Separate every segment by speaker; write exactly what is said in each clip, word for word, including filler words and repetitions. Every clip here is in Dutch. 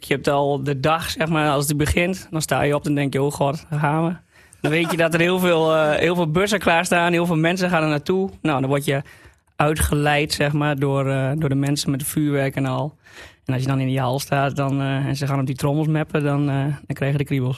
Speaker 1: Je hebt al de dag, zeg maar, als die begint. Dan sta je op en denk je, oh god, daar gaan we. Dan weet je dat er heel veel, uh, heel veel bussen klaarstaan. Heel veel mensen gaan er naartoe. Nou, dan word je uitgeleid, zeg maar, door, uh, door de mensen met de vuurwerk en al. En als je dan in die hal staat dan, uh, en ze gaan op die trommels mappen, dan, uh, dan krijg je de kriebels.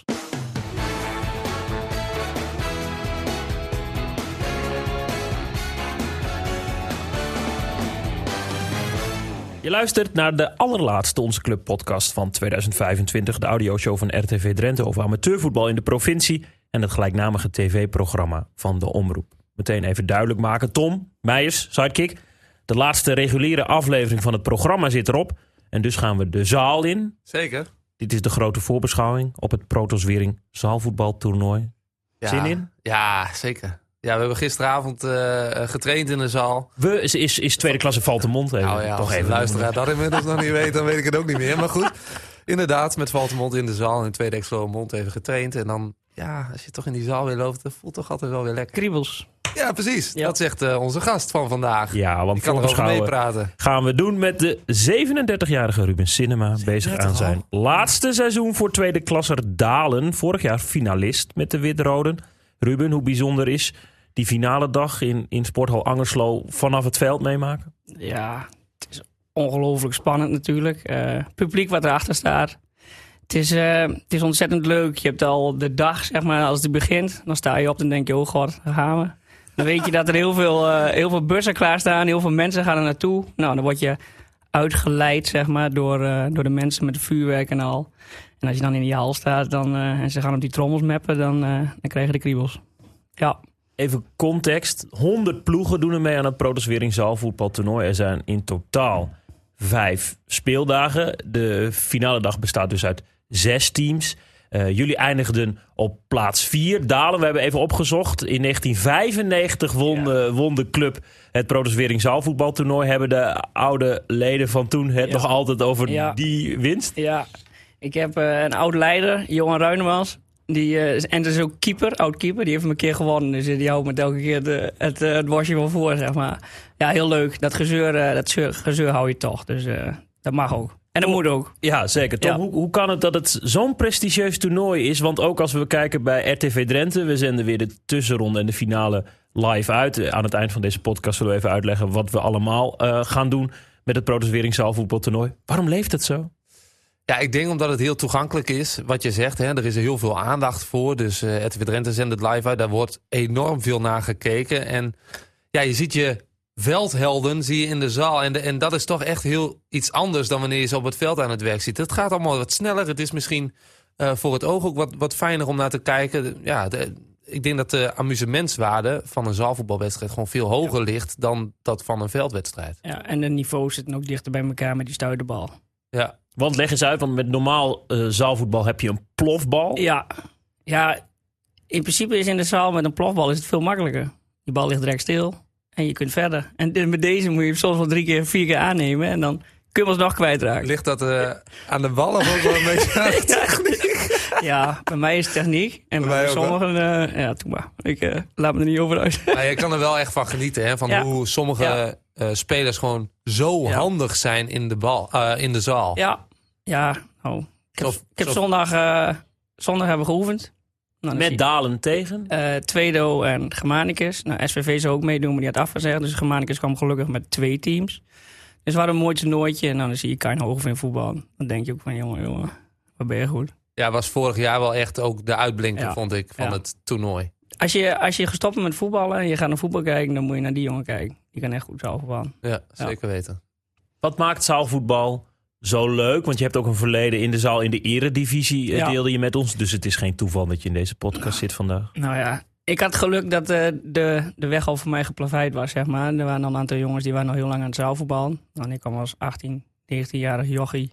Speaker 2: Je luistert naar de allerlaatste Onze Club podcast van tweeduizend vijfentwintig. De audioshow van R T V Drenthe over amateurvoetbal in de provincie. En het gelijknamige tv-programma van de Omroep. Meteen even duidelijk maken. Tom Meijers, sidekick. De laatste reguliere aflevering van het programma zit erop. En dus gaan we de zaal in.
Speaker 3: Zeker.
Speaker 2: Dit is de grote voorbeschouwing op het Protoswering zaalvoetbaltoernooi.
Speaker 3: Ja,
Speaker 2: Zin in?
Speaker 3: Ja, zeker. Ja, we hebben gisteravond uh, getraind in de zaal.
Speaker 2: We is, is, is tweede klasse Valtemont. Even,
Speaker 3: nou ja,
Speaker 2: toch
Speaker 3: als
Speaker 2: even
Speaker 3: de luisteraar dat inmiddels nog niet weet, dan weet ik het ook niet meer. Maar goed, inderdaad, met Valtemont in de zaal en tweede Exploremont even getraind. En dan, ja, als je toch in die zaal weer loopt, dat voelt toch altijd wel weer lekker.
Speaker 1: Kriebels.
Speaker 3: Ja, precies.
Speaker 1: Ja.
Speaker 3: Dat zegt uh, onze gast van vandaag.
Speaker 2: Ja, want
Speaker 3: die kan erover meepraten.
Speaker 2: Gaan we doen met de zevenendertigjarige Ruben Sinema. Bezig aan zijn al. laatste seizoen voor tweede klasser Dalen. Vorig jaar finalist met de Wit-Roden. Ruben, hoe bijzonder is die finale dag in, in Sporthal Angerslo vanaf het veld meemaken?
Speaker 1: Ja, het is ongelooflijk spannend natuurlijk. Uh, publiek wat erachter staat. Het is, uh, het is ontzettend leuk. Je hebt al de dag, zeg maar, als die begint. Dan sta je op en denk je, oh god, daar gaan we. Dan weet je dat er heel veel, uh, heel veel bussen klaarstaan. Heel veel mensen gaan er naartoe. Nou, dan word je uitgeleid, zeg maar, door, uh, door de mensen met de vuurwerk en al. En als je dan in die hal staat dan, uh, en ze gaan op die trommels mappen, dan, uh, dan krijg je de kriebels. Ja.
Speaker 2: Even context. honderd ploegen doen er mee aan het Protoswering zaalvoetbaltoernooi. Er zijn in totaal vijf speeldagen. De finale dag bestaat dus uit zes teams. Uh, jullie eindigden op plaats vier. Dalen, we hebben even opgezocht. In negentien vijfennegentig won, ja. uh, won de club het Protoswering zaalvoetbaltoernooi. Hebben de oude leden van toen het ja. nog altijd over ja. die winst?
Speaker 1: Ja, ik heb uh, een oud leider, Johan Ruinemans. Die, uh, en dat is ook keeper, oud keeper. Die heeft hem een keer gewonnen. Dus die houdt met elke keer de, het, uh, het wasje van voor, zeg maar. Ja, heel leuk. Dat gezeur, uh, dat gezeur, gezeur hou je toch. Dus uh, dat mag ook. En dat moet ook.
Speaker 2: Ja, zeker. Tom, ja. Hoe, hoe kan het dat het zo'n prestigieus toernooi is? Want ook als we kijken bij R T V Drenthe... we zenden weer de tussenronde en de finale live uit. Aan het eind van deze podcast zullen we even uitleggen... wat we allemaal uh, gaan doen met het Protoswering zaalvoetbaltoernooi. Waarom leeft het zo?
Speaker 3: Ja, ik denk omdat het heel toegankelijk is. Wat je zegt, hè, er is er heel veel aandacht voor. Dus uh, R T V Drenthe zendt het live uit. Daar wordt enorm veel naar gekeken. En ja, je ziet je veldhelden zie je in de zaal. En, de, en dat is toch echt heel iets anders dan wanneer je ze op het veld aan het werk ziet. Het gaat allemaal wat sneller. Het is misschien uh, voor het oog ook wat, wat fijner om naar te kijken. Ja, de, ik denk dat de amusementswaarde van een zaalvoetbalwedstrijd gewoon veel hoger ja. ligt dan dat van een veldwedstrijd.
Speaker 1: Ja, en de niveaus zitten ook dichter bij elkaar met die stuiterbal.
Speaker 3: Ja.
Speaker 2: Want leg eens uit, want met normaal uh, zaalvoetbal heb je een plofbal.
Speaker 1: Ja. ja, in principe is in de zaal met een plofbal is het veel makkelijker. Die bal ligt direct stil en je kunt verder. En met deze moet je hem soms wel drie keer, vier keer aannemen en dan kun je hem alsnog kwijtraken.
Speaker 3: Ligt dat uh, aan de bal of ook wel een beetje aan de techniek?
Speaker 1: Ja, bij mij is het techniek. En bij, bij sommigen, uh, ja, doe maar. Ik uh, laat me er niet over uit.
Speaker 3: Maar je kan er wel echt van genieten, hè? Van ja. hoe sommige ja. uh, spelers gewoon zo ja. handig zijn in de, bal, uh, in de zaal.
Speaker 1: Ja, ja. Oh. Ik heb, zo, ik heb zo. zondag, uh, zondag hebben geoefend.
Speaker 2: Nou, met Dalen tegen?
Speaker 1: Uh, Tweedo en Germanicus. Nou, S V V zou ook meedoen, maar die had afgezegd. Dus Germanicus kwam gelukkig met twee teams. Dus we hadden een mooi toernooitje. En dan zie je Kain Hoogeveen in voetbal. Dan denk je ook van, jongen, jongen, wat ben je goed.
Speaker 3: Ja, was vorig jaar wel echt ook de uitblinker, ja. vond ik, van ja. het toernooi.
Speaker 1: Als je, als je gestopt bent met voetballen en je gaat naar voetbal kijken, dan moet je naar die jongen kijken. Die kan echt goed zaalvoetballen.
Speaker 3: Ja, zeker ja. weten.
Speaker 2: Wat maakt zaalvoetbal zo leuk? Want je hebt ook een verleden in de zaal in de eredivisie, ja. deelde je met ons. Dus het is geen toeval dat je in deze podcast zit vandaag.
Speaker 1: Nou ja, ik had geluk dat uh, de, de weg al voor mij geplaveid was, zeg maar. Er waren al een aantal jongens die waren al heel lang aan het zaalvoetballen. Nou, ik kwam als achttien, negentien-jarig jochie.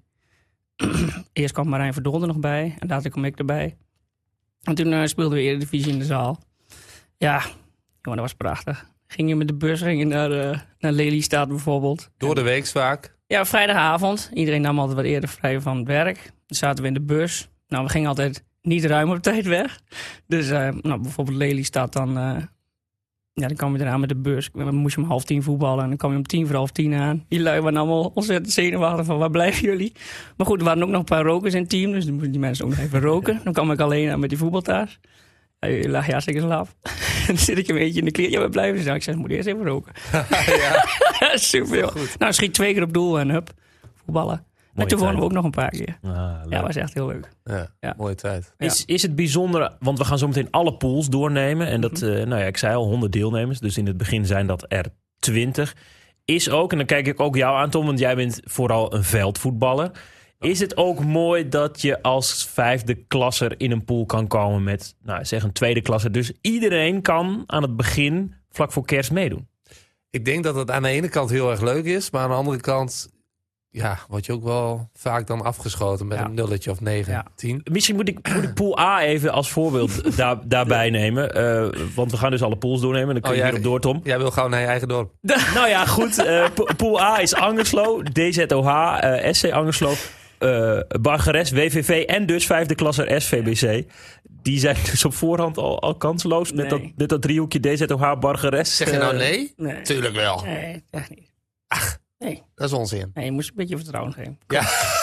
Speaker 1: Eerst kwam Marijn Verdolder nog bij en later kwam ik erbij. En toen uh, speelden we eredivisie in de zaal. Ja, jongen, dat was prachtig. Ging je met de bus ging je naar, uh, naar Lelystad bijvoorbeeld.
Speaker 3: Door de week vaak?
Speaker 1: Ja, vrijdagavond. Iedereen nam altijd wat eerder vrij van het werk. Dan zaten we in de bus. Nou, we gingen altijd niet ruim op tijd weg. Dus uh, nou, bijvoorbeeld Lelystad, dan uh, Ja, dan kwam je eraan met de bus. Dan moest je om half tien voetballen. En dan kwam je om tien voor half tien aan. Die lui waren allemaal ontzettend zenuwachtig van waar blijven jullie? Maar goed, er waren ook nog een paar rokers in het team. Dus dan moesten die mensen ook nog even roken. Dan kwam ik alleen aan met die voetbaltaars. Je lag ja zeker slap. En dan zit ik een beetje in de kleer. Ja, we blijven ze. Nou, ik zeg, moet eerst even roken.
Speaker 3: ja.
Speaker 1: Superveel. Nou, schiet twee keer op doel en hup, voetballen. En toen wonnen we ook nog een paar keer.
Speaker 2: Ah,
Speaker 1: ja, dat was echt heel leuk.
Speaker 3: Ja,
Speaker 1: ja.
Speaker 3: mooie tijd.
Speaker 1: Ja.
Speaker 2: Is, is het bijzonder, want we gaan zo meteen alle pools doornemen. En dat, uh, nou ja, ik zei al, honderd deelnemers. Dus in het begin zijn dat er twintig. Is ook, en dan kijk ik ook jou aan, Tom, want jij bent vooral een veldvoetballer. Is het ook mooi dat je als vijfde klasser in een pool kan komen met, nou zeg een tweede klasser. Dus iedereen kan aan het begin, vlak voor kerst, meedoen?
Speaker 3: Ik denk dat het aan de ene kant heel erg leuk is. Maar aan de andere kant, ja, word je ook wel vaak dan afgeschoten met
Speaker 1: ja.
Speaker 3: een nulletje of negen,
Speaker 1: ja.
Speaker 3: tien.
Speaker 2: Misschien moet ik, moet ik pool A even als voorbeeld daar, daarbij nemen. Uh, want we gaan dus alle pools doornemen. Dan kun je oh, hierop door, Tom.
Speaker 3: Jij wil gewoon naar je eigen dorp.
Speaker 2: Nou ja, goed. Uh, pool A is Angerslo, D Z O H, uh, S C Angerslo, uh, Bargeres, W V V en dus vijfde klasser S V B C. Die zijn dus op voorhand al, al kansloos. Met, nee. dat, met dat driehoekje D Z O H, Bargeres.
Speaker 3: Zeg je nou nee?
Speaker 1: Nee.
Speaker 3: Tuurlijk wel.
Speaker 1: Nee, echt niet.
Speaker 3: Ach, nee. Dat is onzin.
Speaker 1: Nee, je moest een beetje vertrouwen geven.
Speaker 3: Ja.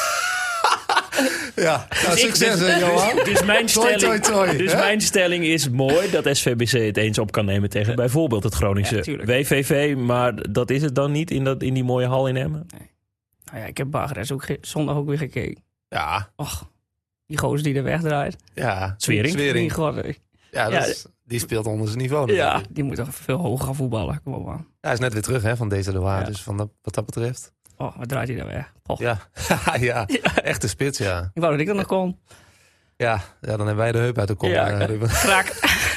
Speaker 3: ja, nou,
Speaker 2: dus
Speaker 3: succes
Speaker 2: dus,
Speaker 3: hè, Johan.
Speaker 2: Dus, dus, mijn, stelling,
Speaker 3: toi, toi, toi,
Speaker 2: dus mijn stelling is mooi dat S V B C het eens op kan nemen tegen bijvoorbeeld het Groningse ja, W V V. Maar dat is het dan niet in, dat, in die mooie hal in Emmen?
Speaker 1: Nee. Nou ja, ik heb Bargeres ook ge- zondag ook weer gekeken.
Speaker 3: Ja.
Speaker 1: Och, die gozer die er wegdraait.
Speaker 3: Ja,
Speaker 2: Zwering.
Speaker 3: Zwering.
Speaker 1: God,
Speaker 3: ja, dat is, die speelt onder zijn niveau.
Speaker 1: Ja,
Speaker 3: natuurlijk.
Speaker 1: die moet toch veel hoger gaan voetballen. Kom op, man.
Speaker 3: Ja, hij is net weer terug hè, van deze Loire.
Speaker 1: Ja.
Speaker 3: Dus van dat, wat dat betreft.
Speaker 1: Oh, wat draait hij daar weg? Oh.
Speaker 3: Ja. ja, echte spits, ja.
Speaker 1: Ik wou dat ik er nog kon.
Speaker 3: Ja, ja, dan hebben wij de heup uit de kop.
Speaker 1: Ja,
Speaker 3: uh, Ruben.
Speaker 1: Krak.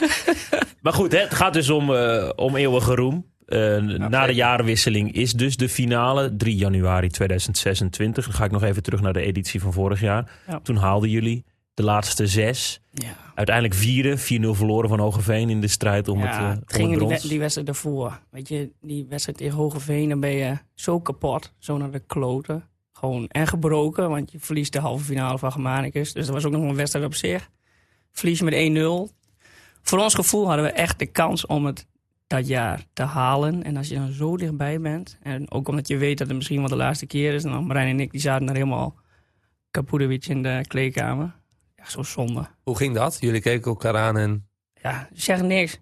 Speaker 2: Maar goed, hè, het gaat dus om, uh, om eeuwige roem. Uh, okay. Na de jarenwisseling is dus de finale, drie januari tweeduizend zesentwintig. Dan ga ik nog even terug naar de editie van vorig jaar. Ja. Toen haalden jullie de laatste zes.
Speaker 1: Ja.
Speaker 2: Uiteindelijk vierde, vier nul verloren van Hogeveen in de strijd om
Speaker 1: ja,
Speaker 2: het, uh,
Speaker 1: het,
Speaker 2: het
Speaker 1: ging
Speaker 2: brons.
Speaker 1: Die, we- die wedstrijd daarvoor. Weet je, die wedstrijd tegen Hogeveen, dan ben je zo kapot. Zo naar de kloten. Gewoon en gebroken, want je verliest de halve finale van Germanicus. Dus dat was ook nog een wedstrijd op zich. Verlies je met één nul. Voor ons gevoel hadden we echt de kans om het dat jaar te halen. En als je dan zo dichtbij bent, en ook omdat je weet dat het misschien wel de laatste keer is, en dan Marijn en ik die zaten daar helemaal kapoedewitsch in de kleedkamer. Ja, zo zonde.
Speaker 3: Hoe ging dat? Jullie keken elkaar aan en...
Speaker 1: Ja, zeg niks.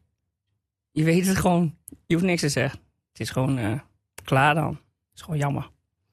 Speaker 1: Je weet het gewoon. Je hoeft niks te zeggen. Het is gewoon uh, klaar dan. Het is gewoon jammer.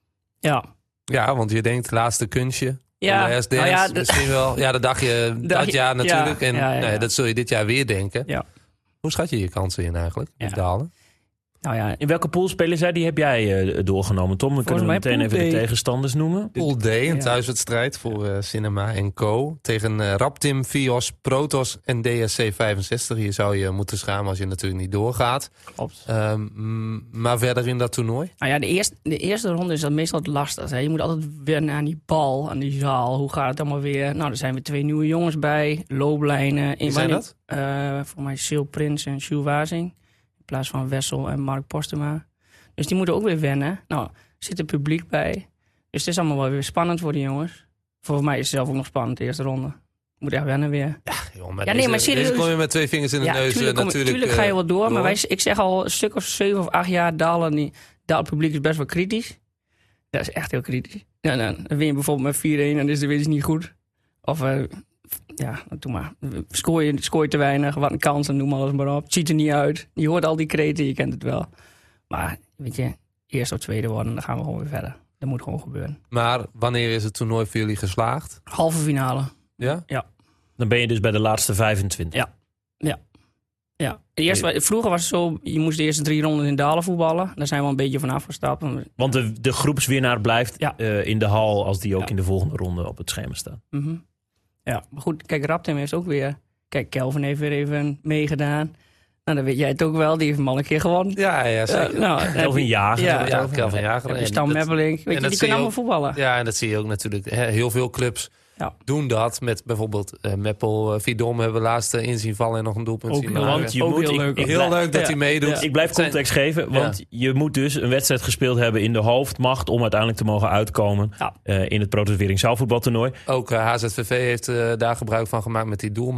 Speaker 1: Ja.
Speaker 3: Ja, want je denkt, laatste kunstje.
Speaker 1: Ja,
Speaker 3: nou ja, d- misschien wel. Ja, dat dacht je dat
Speaker 1: dacht je,
Speaker 3: jaar natuurlijk.
Speaker 1: Ja,
Speaker 3: en
Speaker 1: ja, ja,
Speaker 3: nee,
Speaker 1: ja.
Speaker 3: dat zul je dit jaar weer denken.
Speaker 1: Ja.
Speaker 3: Hoe schat je je kansen in eigenlijk?
Speaker 1: Ja.
Speaker 3: Of dalen?
Speaker 1: Nou ja,
Speaker 2: In welke pool spelen zij? Die heb jij uh, doorgenomen, Tom. Dan kunnen we
Speaker 1: mij
Speaker 2: meteen
Speaker 1: pool
Speaker 2: even de
Speaker 1: D.
Speaker 2: tegenstanders noemen.
Speaker 3: Pool D, een
Speaker 1: Ja.
Speaker 3: thuiswedstrijd voor uh, Cinema en Co. Tegen uh, Raptim, Vios, Protos en D S C vijfenzestig. Hier zou je moeten schamen als je natuurlijk niet doorgaat.
Speaker 1: klopt.
Speaker 3: Um, maar verder in dat toernooi?
Speaker 1: Nou ja, de eerste, de eerste ronde is dat meestal het lastigste. Hè. Je moet altijd wennen aan die bal, aan die zaal. Hoe gaat het allemaal weer? Nou, er zijn weer twee nieuwe jongens bij. Looplijnen.
Speaker 3: Wie zijn dat?
Speaker 1: Uh, voor mij Sil Prins en Jules Wazing. In plaats van Wessel en Mark Postema. Dus die moeten ook weer wennen. Nou, er zit er publiek bij. Dus het is allemaal wel weer spannend voor die jongens. Voor mij is het zelf ook nog spannend, de eerste ronde. Moet echt wennen weer.
Speaker 3: Ja, joh, maar
Speaker 1: Ja,
Speaker 3: deze,
Speaker 1: nee, maar serieus.
Speaker 3: deze kom je met twee vingers in de
Speaker 1: Ja,
Speaker 3: neus
Speaker 1: tuurlijk,
Speaker 3: uh,
Speaker 1: kom-
Speaker 3: natuurlijk.
Speaker 1: tuurlijk ga je wel door.
Speaker 3: uh,
Speaker 1: Maar wij, ik zeg al een stuk of zeven of acht jaar dalen. Die, daalt het publiek is best wel kritisch. Dat is echt heel kritisch. Ja, dan, dan win je bijvoorbeeld met vier een en dan is de winst niet goed. Of uh, ja, doe maar. Scoor je, scoor je te weinig, wat een kans en noem alles maar op. Het ziet er niet uit. Je hoort al die kreten, je kent het wel. Maar weet je, eerst of tweede worden, dan gaan we gewoon weer verder. Dat moet gewoon gebeuren.
Speaker 3: Maar wanneer is het toernooi voor jullie geslaagd?
Speaker 1: Halve finale.
Speaker 3: Ja?
Speaker 2: Dan ben je dus bij de laatste vijfentwintig.
Speaker 1: Ja. Ja. Ja. Eerst, wa- vroeger was het zo, je moest de eerste drie ronden in Dalen voetballen. Daar zijn we een beetje van afgestapt.
Speaker 2: Want de, de groepswinnaar blijft
Speaker 1: Ja.
Speaker 2: uh, in de hal als die ook
Speaker 1: Ja.
Speaker 2: in de volgende ronde op het schema staat.
Speaker 1: Mm-hmm. Ja, maar goed, kijk, Raptim heeft ook weer... Kijk, Kelvin heeft weer even meegedaan. Nou, dan weet jij het ook wel. Die heeft hem al een keer gewonnen.
Speaker 3: Ja, ja, zeker.
Speaker 1: Uh, nou, dan heb
Speaker 2: Kelvin
Speaker 1: je-
Speaker 2: Jager.
Speaker 1: Ja,
Speaker 2: hebben we
Speaker 3: ja,
Speaker 2: het over.
Speaker 3: Kelvin Jager.
Speaker 1: heb je
Speaker 3: En
Speaker 1: Stan
Speaker 3: dat-
Speaker 1: Meppelink. Weet
Speaker 3: en
Speaker 1: je,
Speaker 3: dat
Speaker 1: die
Speaker 3: zie
Speaker 1: kunnen
Speaker 3: je
Speaker 1: allemaal voetballen.
Speaker 3: Ja, en dat zie je ook natuurlijk. Hè, heel veel clubs
Speaker 1: Ja.
Speaker 3: doen dat. Met bijvoorbeeld uh, Meppel, uh, Vidom hebben we laatst uh, inzien vallen en nog een doelpunt
Speaker 1: Ook
Speaker 3: zien
Speaker 1: heel
Speaker 3: maken.
Speaker 2: Want je
Speaker 1: Ook
Speaker 2: moet,
Speaker 1: heel
Speaker 2: ik,
Speaker 1: leuk.
Speaker 2: ik
Speaker 3: Heel
Speaker 2: blijf-
Speaker 3: leuk dat
Speaker 1: Ja.
Speaker 3: hij meedoet.
Speaker 1: Ja.
Speaker 2: Ik blijf
Speaker 3: Het zijn-
Speaker 2: context geven, want je moet dus een wedstrijd gespeeld hebben in de hoofdmacht om uiteindelijk te mogen uitkomen
Speaker 1: Ja.
Speaker 2: uh, in het Protos Wering zaalvoetbaltoernooi.
Speaker 3: Ook uh, H Z V V heeft uh, daar gebruik van gemaakt met die doelman.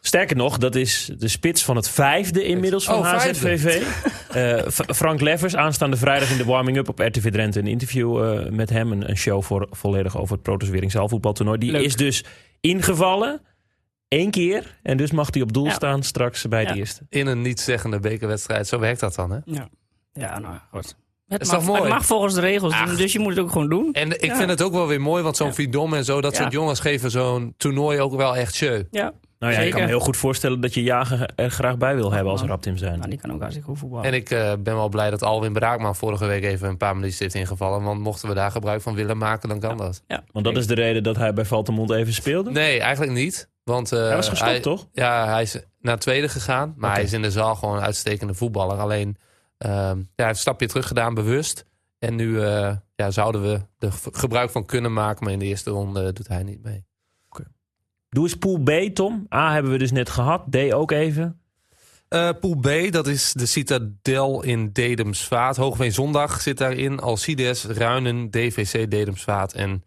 Speaker 2: Sterker nog, dat is de spits van het vijfde inmiddels van
Speaker 3: Oh,
Speaker 2: H Z
Speaker 3: vijfde.
Speaker 2: V V. Uh, F- Frank Leffers, aanstaande vrijdag in de warming-up op R T V Drenthe. Een interview uh, met hem, een, een show voor, volledig over het Protos Wering zaalvoetbaltoernooi. Die
Speaker 1: Leuk.
Speaker 2: is dus ingevallen, één keer. En dus mag hij op doel
Speaker 1: Ja.
Speaker 2: staan straks bij het
Speaker 1: Ja.
Speaker 2: eerste.
Speaker 3: In een niet-zeggende bekerwedstrijd. Zo werkt dat dan, hè?
Speaker 1: Ja, ja nou goed. Het
Speaker 3: Is
Speaker 1: mag,
Speaker 3: toch mooi?
Speaker 1: het mag volgens de regels,
Speaker 3: Ach.
Speaker 1: dus je moet het ook gewoon doen.
Speaker 3: En ik
Speaker 1: Ja.
Speaker 3: vind het ook wel weer mooi, want zo'n
Speaker 1: Ja.
Speaker 3: Vidom en zo, dat
Speaker 1: Ja.
Speaker 3: soort jongens geven zo'n toernooi ook wel echt show.
Speaker 1: Ja,
Speaker 2: Nou ja, ik
Speaker 1: Zeker.
Speaker 2: kan me heel goed voorstellen dat je Jager er graag bij wil hebben als
Speaker 1: man.
Speaker 2: rapteam zijn.
Speaker 1: nou, die kan ook hartstikke goed voetballen.
Speaker 3: En ik uh, ben wel blij dat Alwin Braakman vorige week even een paar minuutjes heeft ingevallen. Want mochten we daar gebruik van willen maken, dan kan dat.
Speaker 1: Ja,
Speaker 2: Want dat is de reden dat hij bij Valtemont even speelde?
Speaker 3: Nee, eigenlijk niet. Want, uh,
Speaker 2: Hij was gestopt,
Speaker 3: hij-
Speaker 2: toch?
Speaker 3: Ja, hij is naar het tweede gegaan. Maar
Speaker 2: Oké.
Speaker 3: hij is in de zaal gewoon een uitstekende voetballer. Alleen, uh, ja, hij heeft een stapje terug gedaan, bewust. En nu uh, ja, zouden we er v- gebruik van kunnen maken. Maar in de eerste ronde doet hij niet mee.
Speaker 2: Doe eens pool B, Tom. A hebben we dus net gehad. D ook even.
Speaker 3: Uh, pool B, dat is de Citadel in Dedemsvaart. Hoogveen Zondag zit daarin. Alcides, Ruinen, D V C Dedemsvaart en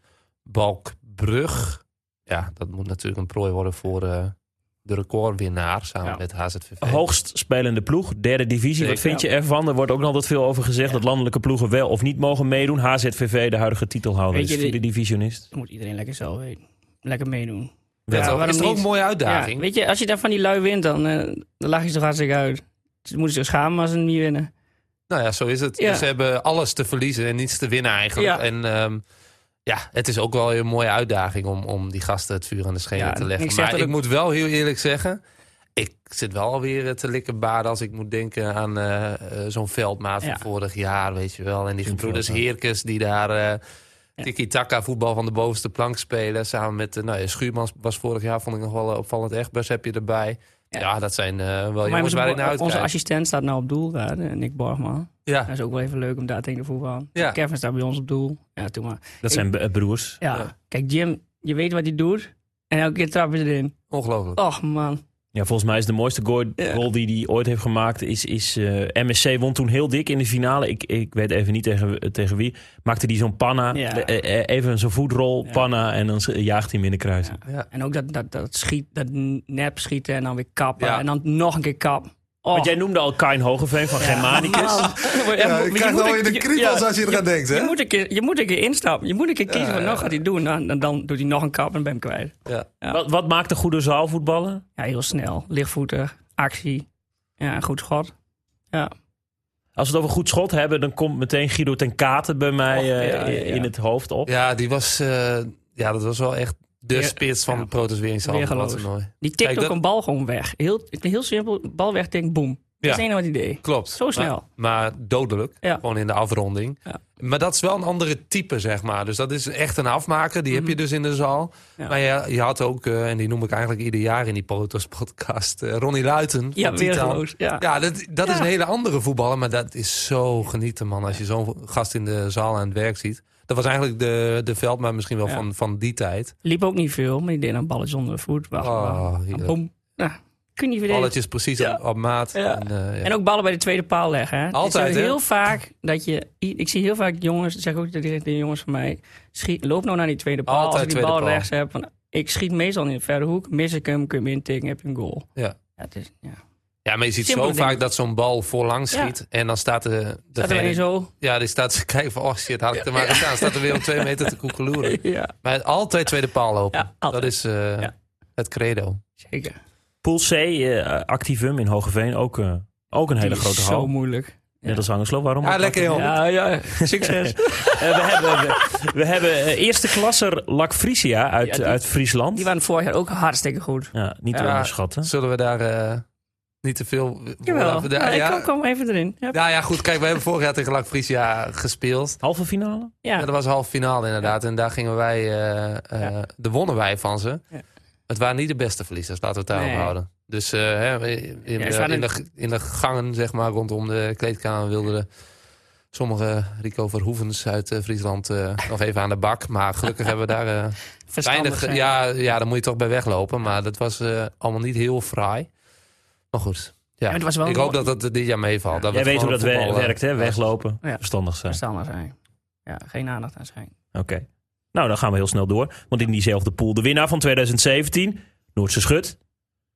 Speaker 3: Balkbrug. Ja, dat moet natuurlijk een prooi worden voor uh, de recordwinnaar. Samen
Speaker 1: Ja.
Speaker 3: met H Z V V.
Speaker 2: Hoogst spelende ploeg, derde divisie. Wat
Speaker 3: Zeker.
Speaker 2: vind je ervan? Er wordt ook nog altijd veel over gezegd
Speaker 1: Ja.
Speaker 2: dat landelijke ploegen wel of niet mogen meedoen. H Z V V, de huidige titelhouder,
Speaker 1: Weet
Speaker 2: is
Speaker 1: je,
Speaker 2: vierde divisionist.
Speaker 1: Dat moet iedereen lekker zelf weten. Lekker meedoen.
Speaker 3: Ja,
Speaker 1: Ja,
Speaker 3: toch?
Speaker 1: waarom
Speaker 3: is toch ook
Speaker 1: niet?
Speaker 3: een mooie
Speaker 1: Ja,
Speaker 3: uitdaging?
Speaker 1: weet je, als je dan van die lui wint, dan, uh, dan lach je ze toch hartstikke uit. Ze moeten zich schamen als ze niet winnen.
Speaker 3: Nou ja, zo is het.
Speaker 1: Ja.
Speaker 3: Dus ze hebben alles te verliezen en niets te winnen eigenlijk.
Speaker 1: Ja.
Speaker 3: En um, ja, het is ook wel een mooie uitdaging om, om die gasten het vuur aan de schenen
Speaker 1: Ja,
Speaker 3: te leggen.
Speaker 1: ik zeg
Speaker 3: Maar
Speaker 1: dat
Speaker 3: ik
Speaker 1: ook-
Speaker 3: moet wel heel eerlijk zeggen, ik zit wel alweer te likkenbaarden als ik moet denken aan uh, uh, zo'n veldmaat
Speaker 1: Ja.
Speaker 3: van vorig jaar, weet je wel. En die
Speaker 2: Zo'n
Speaker 3: gebroeders
Speaker 2: veldmaat.
Speaker 3: Heerkes die daar uh,
Speaker 1: Ja.
Speaker 3: tiki-taka voetbal van de bovenste plank spelen. Samen met, uh, nou ja, Schuurmans was vorig jaar, vond ik nog wel uh, opvallend. Echtbers heb je erbij. Ja,
Speaker 1: Ja.
Speaker 3: dat zijn uh, wel
Speaker 1: Maar
Speaker 3: jongens waar ik naar
Speaker 1: onze
Speaker 3: uitkijk.
Speaker 1: assistent staat nou op doel daar, eh, Nick Borgman.
Speaker 3: Ja.
Speaker 1: Dat is ook wel even leuk om daar tegen de voetbal.
Speaker 3: Ja.
Speaker 1: Kevin staat bij ons op doel. Ja, doe maar.
Speaker 2: Dat zijn b- broers.
Speaker 1: Ja.
Speaker 3: Ja.
Speaker 1: Kijk, Jim, je weet wat hij doet. En elke keer trap je erin.
Speaker 3: Ongelooflijk.
Speaker 1: Och man.
Speaker 2: Ja, volgens mij is de mooiste goal,
Speaker 1: Ja.
Speaker 2: goal die hij ooit heeft gemaakt. Is, is uh, M S C won toen heel dik in de finale. Ik, ik weet even niet tegen, tegen wie. Maakte hij zo'n panna.
Speaker 1: Ja.
Speaker 2: Eh, eh, even zo'n voetrol,
Speaker 1: Ja.
Speaker 2: panna. En dan s- jaagt hij hem in de kruis.
Speaker 1: Ja.
Speaker 3: Ja.
Speaker 1: En ook dat, dat, dat, schiet, dat nep schieten en dan weer kappen.
Speaker 3: Ja.
Speaker 1: En dan nog een keer kap. Oh.
Speaker 2: Want jij noemde al Kain Hogeveen van Germanicus.
Speaker 1: Man.
Speaker 3: Ja,
Speaker 1: je
Speaker 3: ik krijg
Speaker 1: moet
Speaker 3: wel
Speaker 1: een-
Speaker 3: in de
Speaker 1: je-
Speaker 3: kriebels
Speaker 1: ja,
Speaker 3: als je eraan
Speaker 1: je-
Speaker 3: denkt, hè?
Speaker 1: Je moet, een keer, je moet een keer instappen. Je moet een keer kiezen
Speaker 3: Ja,
Speaker 1: wat
Speaker 3: ja,
Speaker 1: nog gaat hij doen. Dan, dan, dan doet hij nog een kap en ben je hem kwijt.
Speaker 3: Ja.
Speaker 1: Ja.
Speaker 2: Wat, wat maakt een goede zaalvoetballer?
Speaker 1: Ja, heel snel. Lichtvoetig. Actie. Ja, een goed schot. Ja.
Speaker 2: Als we het over goed schot hebben, dan komt meteen Guido ten Katen bij mij
Speaker 1: Och,
Speaker 2: eh,
Speaker 1: ja, ja, ja.
Speaker 2: in het hoofd op.
Speaker 3: Ja, die was, uh, ja, dat was wel echt de
Speaker 1: Weer-
Speaker 3: spits van
Speaker 1: ja.
Speaker 3: het Protos
Speaker 1: Weergeloos.
Speaker 3: toernooi.
Speaker 1: Die tikt
Speaker 3: Kijk,
Speaker 1: ook
Speaker 3: dat-
Speaker 1: een bal gewoon weg. Heel, heel simpel. Bal weg, denk boem. Dat is
Speaker 3: Ja.
Speaker 1: het enige wat hij deed.
Speaker 3: Klopt.
Speaker 1: Zo snel.
Speaker 3: Maar, maar dodelijk.
Speaker 1: Ja.
Speaker 3: Gewoon in de afronding.
Speaker 1: Ja.
Speaker 3: Maar dat is wel een andere type, zeg maar. Dus dat is echt een afmaker. Die heb je dus in de zaal.
Speaker 1: Ja.
Speaker 3: Maar je, je had ook, uh, en die noem ik eigenlijk ieder jaar in die Protos podcast, uh, Ronnie Luiten.
Speaker 1: Ja,
Speaker 3: van Titan.
Speaker 1: weergeloos. Ja.
Speaker 3: Ja, dat, dat is
Speaker 1: Ja.
Speaker 3: een hele andere voetballer. Maar dat is zo genieten, man. Als je zo'n gast in de zaal aan het werk ziet. Dat was eigenlijk de, de veldmaat misschien wel
Speaker 1: Ja.
Speaker 3: van, van die tijd.
Speaker 1: Liep ook niet veel, maar die deed een balletje onder de voet. Wacht,
Speaker 3: Oh,
Speaker 1: wacht.
Speaker 3: heerlijk.
Speaker 1: Boem. Nou, kun je niet verdedigen.
Speaker 3: Balletjes precies
Speaker 1: Ja.
Speaker 3: op, op maat.
Speaker 1: Ja.
Speaker 3: En, uh, ja.
Speaker 1: En ook ballen bij de tweede paal leggen. Hè?
Speaker 3: Altijd,
Speaker 1: Ik zie
Speaker 3: hè?
Speaker 1: heel vaak dat je... Ik zie heel vaak jongens, dat zeg ik ook tegen de jongens van mij... Schiet, loop nou naar die tweede paal.
Speaker 3: Altijd
Speaker 1: Als ik die
Speaker 3: tweede
Speaker 1: bal
Speaker 3: paal.
Speaker 1: rechts heb... Van, ik schiet meestal in de verre hoek. Mis ik hem, kun je hem intikken, heb je een goal.
Speaker 3: Ja.
Speaker 1: Ja, het is, ja.
Speaker 3: Ja, maar je ziet
Speaker 1: Simpele
Speaker 3: zo vaak
Speaker 1: dingen.
Speaker 3: dat zo'n bal voorlang schiet. En dan staat de,
Speaker 1: Staat er
Speaker 3: degene-
Speaker 1: een zo...
Speaker 3: Ja, die staat te kijken van, oh shit, had ik er maar gestaan. Staat er weer op twee meter te koekeloeren.
Speaker 1: Ja,
Speaker 3: Maar altijd tweede paal lopen.
Speaker 1: Ja, altijd.
Speaker 3: Dat is uh,
Speaker 1: Ja.
Speaker 3: het credo.
Speaker 1: zeker.
Speaker 2: Pool C, uh, Activum in Hogeveen, ook, uh, ook een hele
Speaker 1: Die is
Speaker 2: grote
Speaker 1: zo
Speaker 2: hal.
Speaker 1: moeilijk.
Speaker 2: Net als Angerslo, waarom?
Speaker 3: Ja,
Speaker 2: ook
Speaker 3: lekker,
Speaker 2: Activum?
Speaker 3: joh.
Speaker 1: Ja, ja, succes.
Speaker 2: Uh, we hebben, we, we hebben uh, eerste klasser Lac Frisia uit,
Speaker 1: Ja, die-
Speaker 2: uit Friesland.
Speaker 1: Die waren vorig jaar ook hartstikke goed.
Speaker 2: Ja, niet te
Speaker 3: Ja.
Speaker 2: onderschatten.
Speaker 3: Zullen we daar uh, niet te veel...
Speaker 1: Jawel.
Speaker 3: Ja,
Speaker 1: Ja,
Speaker 3: ja.
Speaker 1: ik kom, kom even erin. Ja.
Speaker 3: Ja, ja, goed. Kijk, we hebben vorig jaar tegen Lac Frisia gespeeld.
Speaker 2: Halve finale?
Speaker 3: Ja,
Speaker 1: Ja.
Speaker 3: dat was halve finale inderdaad. En daar gingen wij... Uh, uh,
Speaker 1: Ja.
Speaker 3: De wonnen wij van ze.
Speaker 1: Ja.
Speaker 3: Het waren niet de beste verliezers, laten we het daarop
Speaker 1: Nee.
Speaker 3: houden. Dus uh, hè, in,
Speaker 1: Ja,
Speaker 3: de,
Speaker 1: ze waren-
Speaker 3: in, de, in de gangen, zeg maar, rondom de kleedkamer wilden de, sommige Rico Verhoevens uit uh, Friesland uh, nog even aan de bak. Maar gelukkig hebben we daar uh,
Speaker 1: Verstandig
Speaker 3: weinig...
Speaker 1: zijn.
Speaker 3: Ja, ja, daar moet je toch bij weglopen. Maar dat was uh, allemaal niet heel fraai. Maar goed. Ja.
Speaker 1: Ja, het was wel
Speaker 3: ik
Speaker 1: een-
Speaker 3: hoop dat dat dit jaar meevalt. Dat we
Speaker 2: Jij weet hoe
Speaker 3: gewoon
Speaker 2: dat
Speaker 3: voetbal,
Speaker 2: we-
Speaker 3: uh,
Speaker 2: werkt, hè? Weglopen,
Speaker 1: Ja.
Speaker 2: verstandig zijn.
Speaker 1: Verstandig zijn. Ja, geen aandacht aan zijn.
Speaker 2: Oké. Nou, dan gaan we heel snel door. Want in diezelfde pool, de winnaar van twintig zeventien, Noordse Schut.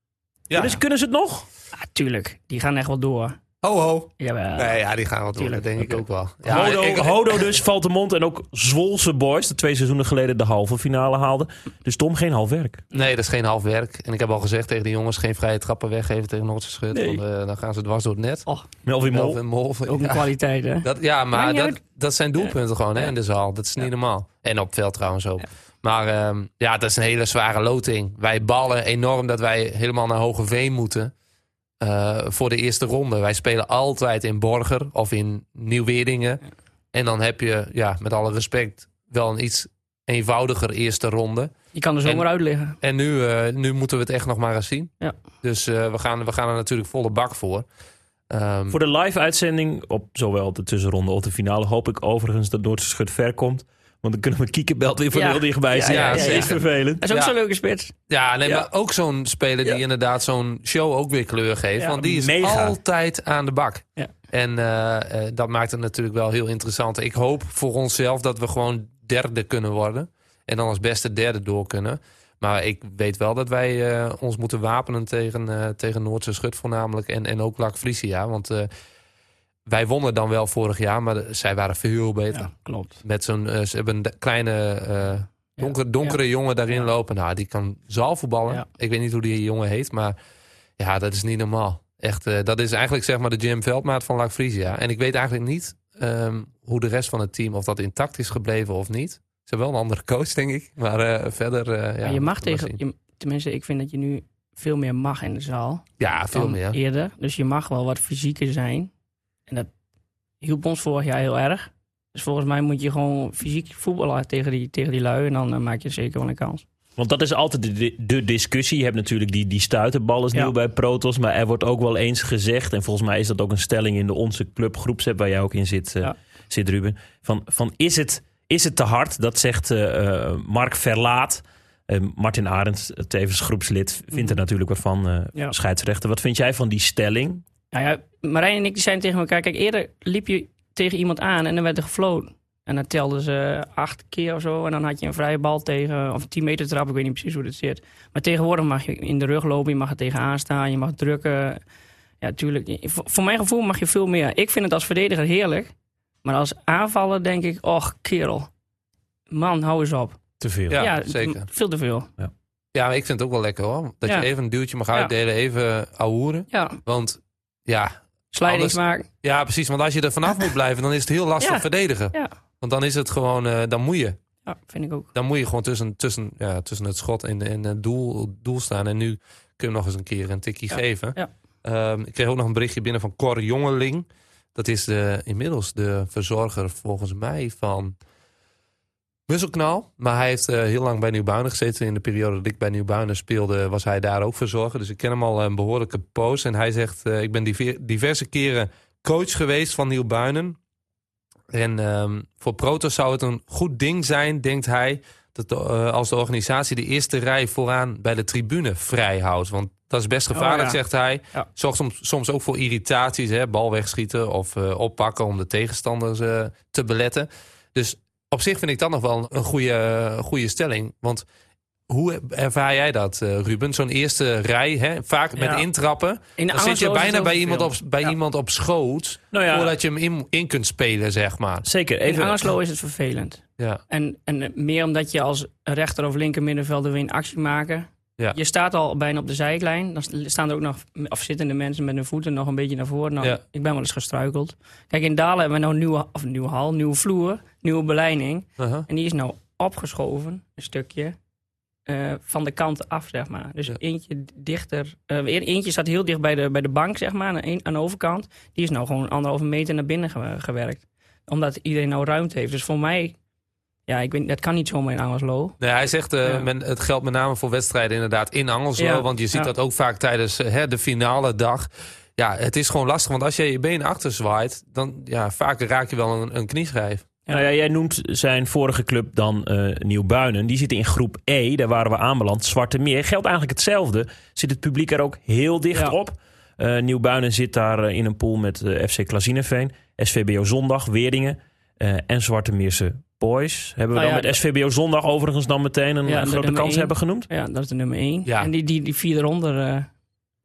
Speaker 3: Ja.
Speaker 2: Dus kunnen ze het nog?
Speaker 1: Ah, tuurlijk, die gaan echt wel door.
Speaker 3: Ho, ho.
Speaker 1: Jawel.
Speaker 3: Nee, ja, die gaan wel door.
Speaker 1: Tuurlijk.
Speaker 3: Dat denk ik
Speaker 1: Oké.
Speaker 3: ook wel. Ja,
Speaker 2: Hodo,
Speaker 3: ik-
Speaker 2: Hodo dus, Valtemont en ook Zwolse Boys. De twee seizoenen geleden de halve finale haalden. Dus Tom, geen half werk.
Speaker 3: Nee, dat is geen half werk. En ik heb al gezegd tegen de jongens, geen vrije trappen weggeven tegen Noordse Schut.
Speaker 2: Nee.
Speaker 3: Want uh, dan gaan ze dwars door het net.
Speaker 1: Oh,
Speaker 2: Melvin Mol.
Speaker 3: Melvin Mol.
Speaker 1: ook een
Speaker 3: Ja.
Speaker 1: kwaliteit, hè?
Speaker 3: Dat, ja, maar
Speaker 1: Maakt niet
Speaker 3: dat,
Speaker 1: uit.
Speaker 3: dat zijn doelpunten gewoon hè, in de zaal. Dat is niet normaal. En op het veld trouwens ook.
Speaker 1: Ja.
Speaker 3: Maar um, ja, dat is een hele zware loting. Wij ballen enorm dat wij helemaal naar Hogeveen moeten. Uh, voor de eerste ronde. Wij spelen altijd in Borger of in Nieuw-Weerdingen. Ja. En dan heb je, ja, met alle respect, wel een iets eenvoudiger eerste ronde.
Speaker 1: Je kan er zomaar uit liggen.
Speaker 3: En nu, uh, nu moeten we het echt nog maar eens zien.
Speaker 1: Ja.
Speaker 3: Dus uh, we, gaan, we gaan er natuurlijk volle bak voor. Um,
Speaker 2: Voor de live-uitzending op zowel de tussenronde als de finale hoop ik overigens dat Noordse Schut ver komt. Want dan kunnen we Kiekenbelt weer van
Speaker 1: Ja.
Speaker 2: heel dichtbij
Speaker 1: Ja,
Speaker 2: zien.
Speaker 3: ja,
Speaker 2: Ja, dat is
Speaker 3: zeker.
Speaker 2: vervelend.
Speaker 1: Dat is ook
Speaker 3: Ja.
Speaker 1: zo'n leuke spits.
Speaker 3: Ja, nee,
Speaker 2: Ja.
Speaker 3: maar ook zo'n speler die
Speaker 2: Ja.
Speaker 3: inderdaad zo'n show ook weer kleur geeft.
Speaker 1: Ja,
Speaker 3: want die is
Speaker 2: mega.
Speaker 3: altijd aan de bak.
Speaker 1: Ja.
Speaker 3: En uh, uh, dat maakt het natuurlijk wel heel interessant. Ik hoop voor onszelf dat we gewoon derde kunnen worden. En dan als beste derde door kunnen. Maar ik weet wel dat wij uh, ons moeten wapenen tegen, uh, tegen Noordse Schut voornamelijk. En, en ook Lak Friesia. Want uh, wij wonnen dan wel vorig jaar, maar de, zij waren veel beter.
Speaker 1: Ja, klopt.
Speaker 3: Met zo'n, uh, ze hebben een kleine uh, donker, donkere
Speaker 1: Ja.
Speaker 3: jongen daarin
Speaker 1: Ja.
Speaker 3: lopen. Nou, die kan zaalvoetballen.
Speaker 1: Ja.
Speaker 3: Ik weet niet hoe die jongen heet, maar ja, dat is niet normaal. Echt, uh, dat is eigenlijk zeg maar de Jim Veldmaat van Lak Friesia. En ik weet eigenlijk niet um, hoe de rest van het team, of dat intact is gebleven of niet. Ze hebben wel een andere coach, denk ik. Maar uh, verder, uh, ja.
Speaker 1: Maar je mag
Speaker 3: moeten we
Speaker 1: tegen...
Speaker 3: zien.
Speaker 1: Je, tenminste, ik vind dat je nu veel meer mag in de zaal.
Speaker 3: Ja, veel
Speaker 1: dan
Speaker 3: meer.
Speaker 1: eerder. Dus je mag wel wat fysieker zijn. En dat hielp ons vorig jaar heel erg. Dus volgens mij moet je gewoon fysiek voetballen tegen die, tegen die lui. En dan uh, maak je zeker wel een kans.
Speaker 2: Want dat is altijd de, de discussie. Je hebt natuurlijk die, die stuiterbal is
Speaker 1: Ja.
Speaker 2: nieuw bij Protos. Maar er wordt ook wel eens gezegd. En volgens mij is dat ook een stelling in de onze club groepsapp waar jij ook in zit, uh,
Speaker 1: Ja.
Speaker 2: zit Ruben. Van, van is, het, is het te hard? Dat zegt uh, Mark Verlaat. Uh, Martin Arends, tevens groepslid, vindt er natuurlijk wat van. Uh,
Speaker 1: Ja.
Speaker 2: Scheidsrechter. Wat vind jij van die stelling?
Speaker 1: Nou ja, Marijn en ik die zijn tegen elkaar... Kijk, eerder liep je tegen iemand aan en dan werd er gefloten. En dan telden ze acht keer of zo. En dan had je een vrije bal tegen... Of een tien meter trap, ik weet niet precies hoe dat zit. Maar tegenwoordig mag je in de rug lopen. Je mag er tegenaan staan. Je mag drukken. Ja, tuurlijk. Voor, voor mijn gevoel mag je veel meer. Ik vind het als verdediger heerlijk. Maar als aanvaller denk ik... Och, kerel. Man, hou eens op.
Speaker 2: Te veel.
Speaker 3: Ja, zeker.
Speaker 1: Veel te veel.
Speaker 3: Ja, maar ik vind het ook wel lekker hoor. Dat
Speaker 1: Ja.
Speaker 3: je even een duwtje mag
Speaker 1: Ja.
Speaker 3: uitdelen, even ouwehoeren.
Speaker 1: Ja,
Speaker 3: Want ja,
Speaker 1: sliding
Speaker 3: Alles-
Speaker 1: maken.
Speaker 3: ja, precies. Want als je er vanaf moet blijven, dan is het heel lastig
Speaker 1: Ja.
Speaker 3: verdedigen.
Speaker 1: Ja.
Speaker 3: Want dan is het gewoon, uh, dan moet je.
Speaker 1: Ja, vind ik ook.
Speaker 3: Dan moet je gewoon tussen, tussen, ja, tussen het schot en, en het doel, doel staan. En nu kun je nog eens een keer een tikkie
Speaker 1: Ja.
Speaker 3: geven.
Speaker 1: Ja.
Speaker 3: Um, ik kreeg ook nog een berichtje binnen van Cor Jongeling. Dat is de, inmiddels de verzorger volgens mij van Musselknal. Maar hij heeft uh, heel lang bij Nieuwbuinen gezeten. In de periode dat ik bij Nieuwbuinen speelde, was hij daar ook verzorger. Dus ik ken hem al een behoorlijke poos. En hij zegt, uh, ik ben diver, diverse keren coach geweest van Nieuwbuinen. En um, voor Protos zou het een goed ding zijn, denkt hij, dat de, uh, als de organisatie de eerste rij vooraan bij de tribune vrij houdt. Want dat is best gevaarlijk,
Speaker 1: Oh, ja.
Speaker 3: zegt hij.
Speaker 1: Ja.
Speaker 3: Zorgt soms, soms ook voor irritaties, hè? Bal wegschieten of uh, oppakken om de tegenstanders uh, te beletten. Dus op zich vind ik dat nog wel een goede, uh, goede stelling. Want hoe ervaar jij dat, uh, Ruben? Zo'n eerste rij, hè? Vaak
Speaker 1: Ja.
Speaker 3: met intrappen.
Speaker 1: In de
Speaker 3: Dan zit je
Speaker 1: Angelo's is
Speaker 3: bijna
Speaker 1: het
Speaker 3: bij,
Speaker 1: ook
Speaker 3: iemand
Speaker 1: veel.
Speaker 3: op, bij
Speaker 1: Ja.
Speaker 3: iemand op schoot,
Speaker 2: Nou ja,
Speaker 3: voordat je hem in, in kunt spelen, zeg maar.
Speaker 2: zeker.
Speaker 1: In
Speaker 2: Even,
Speaker 1: Angerslo is het vervelend.
Speaker 3: Ja.
Speaker 1: En, en meer omdat je als rechter of linker middenvelder weer een actie maken.
Speaker 3: Ja.
Speaker 1: Je staat al bijna op de zijlijn. Dan staan er ook nog afzittende mensen met hun voeten nog een beetje naar voren. Nou,
Speaker 3: Ja.
Speaker 1: ik ben wel eens gestruikeld. Kijk, in Dalen hebben we nou een nieuwe, of een nieuwe hal, nieuwe vloer, nieuwe beleiding.
Speaker 3: Uh-huh.
Speaker 1: En die is nou opgeschoven, een stukje, eh, van de kant af, zeg maar. Dus
Speaker 3: Ja.
Speaker 1: eentje dichter. eh, eentje staat heel dicht bij de, bij de bank, zeg maar, aan de, een- aan de overkant. Die is nou gewoon anderhalve meter naar binnen ge- gewerkt. Omdat iedereen nou ruimte heeft. Dus voor mij, ja, ik weet, dat kan niet zomaar in Angerslo.
Speaker 3: Nee, hij zegt, uh,
Speaker 1: Ja.
Speaker 3: men, het geldt met name voor wedstrijden inderdaad in Angelslo.
Speaker 1: Ja.
Speaker 3: Want je ziet
Speaker 1: Ja.
Speaker 3: dat ook vaak tijdens uh, hè, de finale dag. Ja, het is gewoon lastig. Want als je je been achter zwaait, dan ja, vaak raak je wel een, een knieschijf.
Speaker 2: Nou ja, jij noemt zijn vorige club dan uh, Nieuwbuinen. Die zitten in groep E, daar waren we aanbeland. Zwarte Meer. Geldt eigenlijk hetzelfde. Zit het publiek er ook heel dicht
Speaker 1: Ja.
Speaker 2: op. Uh, Nieuwbuinen zit daar uh, in een pool met uh, F C Klazineveen, S V B O Zondag, Weerdingen uh, en Zwarte Meerse Boys. Hebben we
Speaker 1: Nou
Speaker 2: dan
Speaker 1: ja,
Speaker 2: met S V B O Zondag overigens dan meteen een
Speaker 1: Ja,
Speaker 2: uh,
Speaker 1: de
Speaker 2: grote
Speaker 1: nummer
Speaker 2: kans
Speaker 1: één.
Speaker 2: hebben genoemd?
Speaker 1: Ja, dat is de nummer één.
Speaker 3: Ja.
Speaker 1: En die, die, die vier eronder, uh,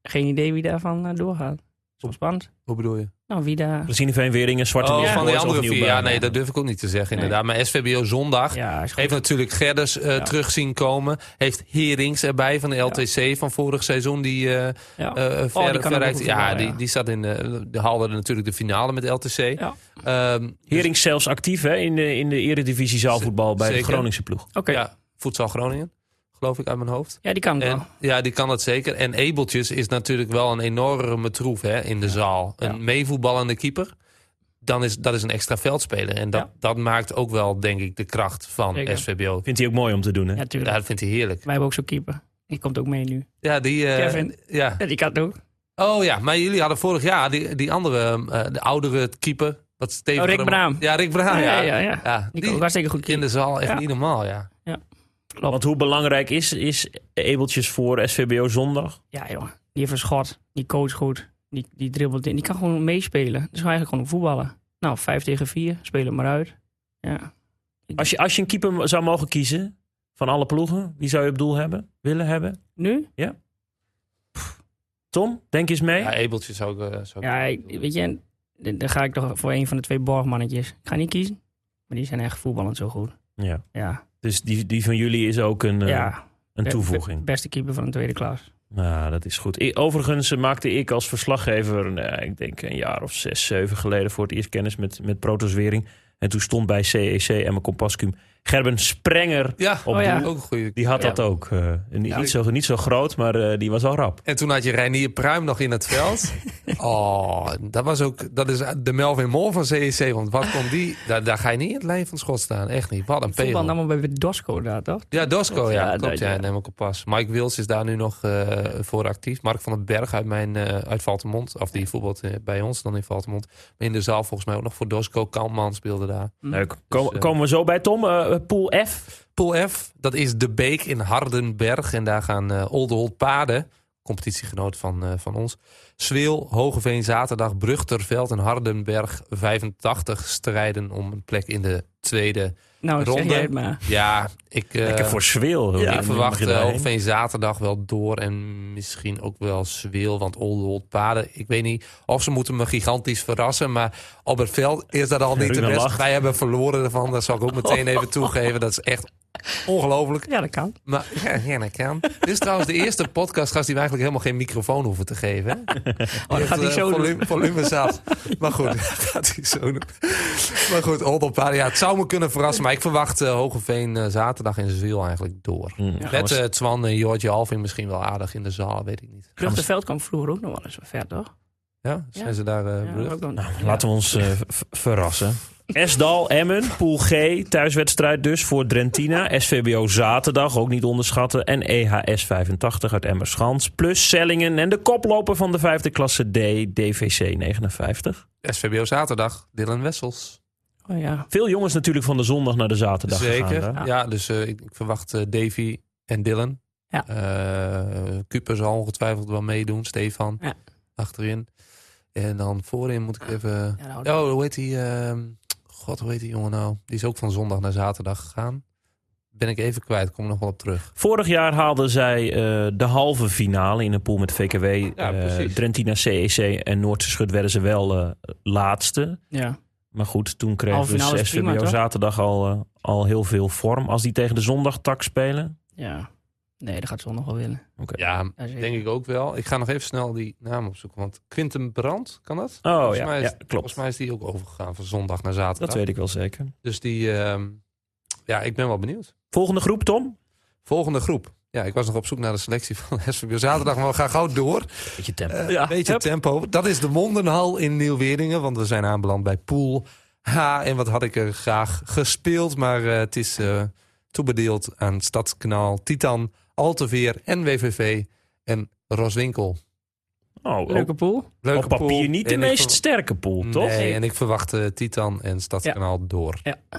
Speaker 1: geen idee wie daarvan uh, doorgaat. Zo spannend.
Speaker 3: Hoe bedoel je?
Speaker 1: Nou, wie daar...
Speaker 2: Plezierveen, Weringen, Zwarte
Speaker 3: Oh,
Speaker 2: Meer
Speaker 3: van die
Speaker 2: Boys
Speaker 3: andere
Speaker 2: of
Speaker 3: vier.
Speaker 2: Nieuwbouw.
Speaker 3: Ja, nee, dat durf ik ook niet te zeggen
Speaker 1: Nee.
Speaker 3: inderdaad. Maar S V B O zondag
Speaker 1: Ja, is goed.
Speaker 3: heeft natuurlijk Gerders uh,
Speaker 1: Ja.
Speaker 3: terug zien komen. Heeft Herings erbij van de L T C van vorig seizoen. Die, uh,
Speaker 1: Ja.
Speaker 3: uh,
Speaker 1: Oh,
Speaker 3: ver,
Speaker 1: die kan ook
Speaker 3: veruit,
Speaker 1: goed
Speaker 3: ja,
Speaker 1: voetballen,
Speaker 3: die,
Speaker 1: ja.
Speaker 3: die zat in de, de haalde natuurlijk de finale met L T C.
Speaker 1: Ja.
Speaker 3: Um,
Speaker 2: Herings zelfs actief hè, in de, in de eredivisie zaalvoetbal bij
Speaker 3: Zeker.
Speaker 2: de Groningse ploeg.
Speaker 1: Oké, ja.
Speaker 3: ja, Voedsel Groningen, geloof ik uit mijn hoofd.
Speaker 1: die kan het
Speaker 3: En,
Speaker 1: wel.
Speaker 3: ja, die kan dat zeker. En Ebeltjes is natuurlijk wel een enorme troef hè, in de zaal. Een
Speaker 1: Ja.
Speaker 3: meevoetballende keeper. Dan is dat is een extra veldspeler. En dat,
Speaker 1: Ja.
Speaker 3: dat maakt ook wel, denk ik, de kracht van
Speaker 1: Zeker.
Speaker 3: S V B O.
Speaker 2: Vindt hij ook mooi om te doen hè?
Speaker 1: Ja,
Speaker 3: Ja,
Speaker 1: tuurlijk.
Speaker 3: dat vindt hij heerlijk.
Speaker 1: Wij hebben ook zo'n keeper. Die komt ook mee nu.
Speaker 3: Ja, die... eh,
Speaker 1: Kevin.
Speaker 3: ja.
Speaker 1: Ja, die kan het ook.
Speaker 3: Oh ja, maar jullie hadden vorig jaar die, die andere, eh, de oudere keeper. Wat stevigere
Speaker 1: Oh, Rick
Speaker 3: man.
Speaker 1: Braam.
Speaker 3: Ja, Rick Braam, ja.
Speaker 1: ja, ja, ja.
Speaker 3: Ja,
Speaker 1: Die,
Speaker 3: die
Speaker 1: kan ook hartstikke goed
Speaker 3: in
Speaker 1: keeper.
Speaker 3: de zaal echt
Speaker 1: Ja.
Speaker 3: niet normaal, ja.
Speaker 1: Klopt.
Speaker 2: Want hoe belangrijk is, is Ebeltjes voor S V B O zondag?
Speaker 1: Ja, jongen. Die heeft een schot. Die coach goed. Die, die dribbelt in. Die kan gewoon meespelen. Dus gewoon eigenlijk gewoon voetballen. Nou, vijf tegen vier. Speel hem maar uit. Ja.
Speaker 2: Als je, als je een keeper zou mogen kiezen van alle ploegen, wie zou je op doel hebben? Willen hebben?
Speaker 1: Nu?
Speaker 2: Tom, denk eens mee.
Speaker 3: Ja, Ebeltjes ook. Uh, zou
Speaker 1: Ja, ik, weet je, dan dan ga ik toch voor een van de twee borgmannetjes. Ik ga niet kiezen. Maar die zijn echt voetballend zo goed.
Speaker 2: Ja.
Speaker 1: Ja,
Speaker 2: Dus die, die van jullie is ook een, eh,
Speaker 1: ja.
Speaker 2: een
Speaker 1: Be-
Speaker 2: toevoeging.
Speaker 1: be- beste keeper van de tweede klas.
Speaker 2: Nou, dat is goed. I- Overigens eh, maakte ik als verslaggever, nou, ik denk een jaar of zes, zeven geleden voor het eerst kennis met, met Protoswering. En toen stond bij C E C en mijn Compascum Gerben Sprenger
Speaker 3: Ja,
Speaker 2: op
Speaker 1: Oh ja.
Speaker 2: doel.
Speaker 3: ook een goede.
Speaker 2: Die had
Speaker 1: Ja.
Speaker 2: dat ook. eh, niet,
Speaker 3: Ja.
Speaker 2: niet, zo, niet zo groot, maar eh, die was al rap.
Speaker 3: En toen had je Reinier Pruim nog in het veld. Oh, dat was ook, dat is de Melvin Moore van C E C. Want wat kon die, daar, daar ga je niet in het lijn van het schot staan. Echt niet. Wat een
Speaker 1: Voetbal
Speaker 3: pegel.
Speaker 1: allemaal bij Dosco daar, toch?
Speaker 3: Ja, Dosco, ja.
Speaker 1: Ja,
Speaker 3: klopt,
Speaker 1: dat-
Speaker 3: ja.
Speaker 1: ja.
Speaker 3: Neem ik op pas. Mike Wils is daar nu nog uh, voor actief. Mark van den Berg uit, mijn, uh, uit Valtemont. Of die voetbalt uh, bij ons dan in Valtemont. Maar in de zaal volgens mij ook nog voor Dosco. Kampman speelde daar.
Speaker 2: Leuk. Kom,
Speaker 3: eh,
Speaker 2: komen we zo bij Tom. Eh, pool F.
Speaker 3: Pool F, dat is De Beek in Hardenberg. En daar gaan uh, Oldenholt Paarden, competitiegenoot van, uh, van ons. Zweel, Hogeveen, Zaterdag, Brugterveld en Hardenberg vijfentachtig strijden om een plek in de tweede
Speaker 1: Nou, zeg
Speaker 3: ronde.
Speaker 1: jij het maar.
Speaker 3: Ja, ik, uh,
Speaker 2: Lekker voor Zweel.
Speaker 3: ik
Speaker 2: Hoe
Speaker 3: verwacht
Speaker 2: mag je
Speaker 3: uh,
Speaker 2: daarheen?
Speaker 3: Hogeveen Zaterdag wel door. En misschien ook wel Zweel, want Oldenholt Paarden. Ik weet niet of ze moeten me gigantisch verrassen. Maar op het veld is dat al niet de
Speaker 2: Ruben
Speaker 3: best.
Speaker 2: lacht.
Speaker 3: Wij hebben verloren ervan. Dat zal ik ook meteen even toegeven. Dat is echt ongelooflijk.
Speaker 1: Ja, dat kan.
Speaker 3: Maar ja, ja, dat kan. Dit is trouwens de eerste podcastgast die we eigenlijk helemaal geen microfoon hoeven te geven. Hè?
Speaker 1: Oh, dat gaat hij
Speaker 3: uh,
Speaker 1: zo doen.
Speaker 3: volume, volume zat. Maar goed, dat gaat hij zo doen. Maar goed, Oldenpaarden, ja, het zou me kunnen verrassen. Maar ik verwacht uh, Hogeveen uh, zaterdag in Zweel eigenlijk door.
Speaker 2: Hmm.
Speaker 1: Ja.
Speaker 3: Met uh, Twan en Jortje Alving misschien wel aardig in de zaal, weet ik niet.
Speaker 1: Vluchtenveld kwam vroeger ook nog wel eens ver, toch?
Speaker 3: Ja, zijn
Speaker 1: Ja.
Speaker 3: ze daar uh,
Speaker 1: Ja,
Speaker 3: berucht?
Speaker 1: ook dan.
Speaker 2: Nou, laten we ons uh, v- verrassen. Esdal, Emmen, Pool G, thuiswedstrijd dus voor Drentina. S V B O zaterdag, ook niet onderschatten. En E H S vijfentachtig uit Emmerschans. Plus Sellingen en de koploper van de vijfde klasse D, D V C negenenvijftig.
Speaker 3: S V B O zaterdag, Dylan Wessels.
Speaker 1: Oh ja.
Speaker 2: Veel jongens natuurlijk van de zondag naar de zaterdag
Speaker 3: Zeker.
Speaker 2: gegaan. hè?
Speaker 3: Ja, dus uh, ik, ik verwacht uh, Davy en Dylan.
Speaker 1: Ja.
Speaker 3: Uh, Kuper zal ongetwijfeld wel meedoen. Stefan
Speaker 1: Ja.
Speaker 3: achterin. En dan voorin moet ik even...
Speaker 1: Ja, nou,
Speaker 3: Oh, hoe heet die? Uh, God, hoe heet die jongen nou? Die is ook van zondag naar zaterdag gegaan. Ben ik even kwijt, kom er nog wel op terug.
Speaker 2: Vorig jaar haalden zij uh, de halve finale in een pool met V K W.
Speaker 3: Ja,
Speaker 2: uh,
Speaker 3: precies.
Speaker 2: Drentina, C E C en Noordse Schut werden ze wel uh, laatste.
Speaker 1: ja.
Speaker 2: Maar goed, toen kreeg
Speaker 1: Halve finale
Speaker 2: dus
Speaker 1: is
Speaker 2: S V B O
Speaker 1: prima, toch?
Speaker 2: zaterdag al, uh, al heel veel vorm. Als die tegen de zondagtak spelen.
Speaker 1: ja. Nee, dat gaat ze nog wel winnen.
Speaker 3: Ja,
Speaker 1: Ja, zeker.
Speaker 3: denk ik ook wel. Ik ga nog even snel die naam opzoeken. Want Quinten Brandt, kan dat?
Speaker 2: Oh
Speaker 3: Volgens
Speaker 2: ja,
Speaker 3: mij is,
Speaker 2: ja, klopt.
Speaker 3: Volgens mij is die ook overgegaan van zondag naar zaterdag.
Speaker 2: Dat weet ik wel zeker.
Speaker 3: Dus die... Uh, ja, ik ben wel benieuwd.
Speaker 2: Volgende groep, Tom?
Speaker 3: Volgende groep. Ja, ik was nog op zoek naar de selectie van S V B O zaterdag, maar we gaan gauw door.
Speaker 2: Beetje tempo.
Speaker 3: Uh,
Speaker 1: Ja,
Speaker 3: beetje
Speaker 1: hup.
Speaker 3: tempo. Dat is de Mondenhal in Nieuw-Weringen, want we zijn aanbeland bij Pool H. En wat had ik er graag gespeeld, maar uh, het is uh, toebedeeld aan Stadskanaal, Titan, Alteveer en W V V en Roswinkel.
Speaker 2: Oh,
Speaker 1: Leuke
Speaker 2: op,
Speaker 1: pool.
Speaker 3: Leuke
Speaker 2: op papier
Speaker 3: pool.
Speaker 2: niet de
Speaker 3: En ik
Speaker 2: meest
Speaker 3: ver-
Speaker 2: sterke pool, toch?
Speaker 3: Nee, en ik verwacht uh, Titan en Stadskanaal door.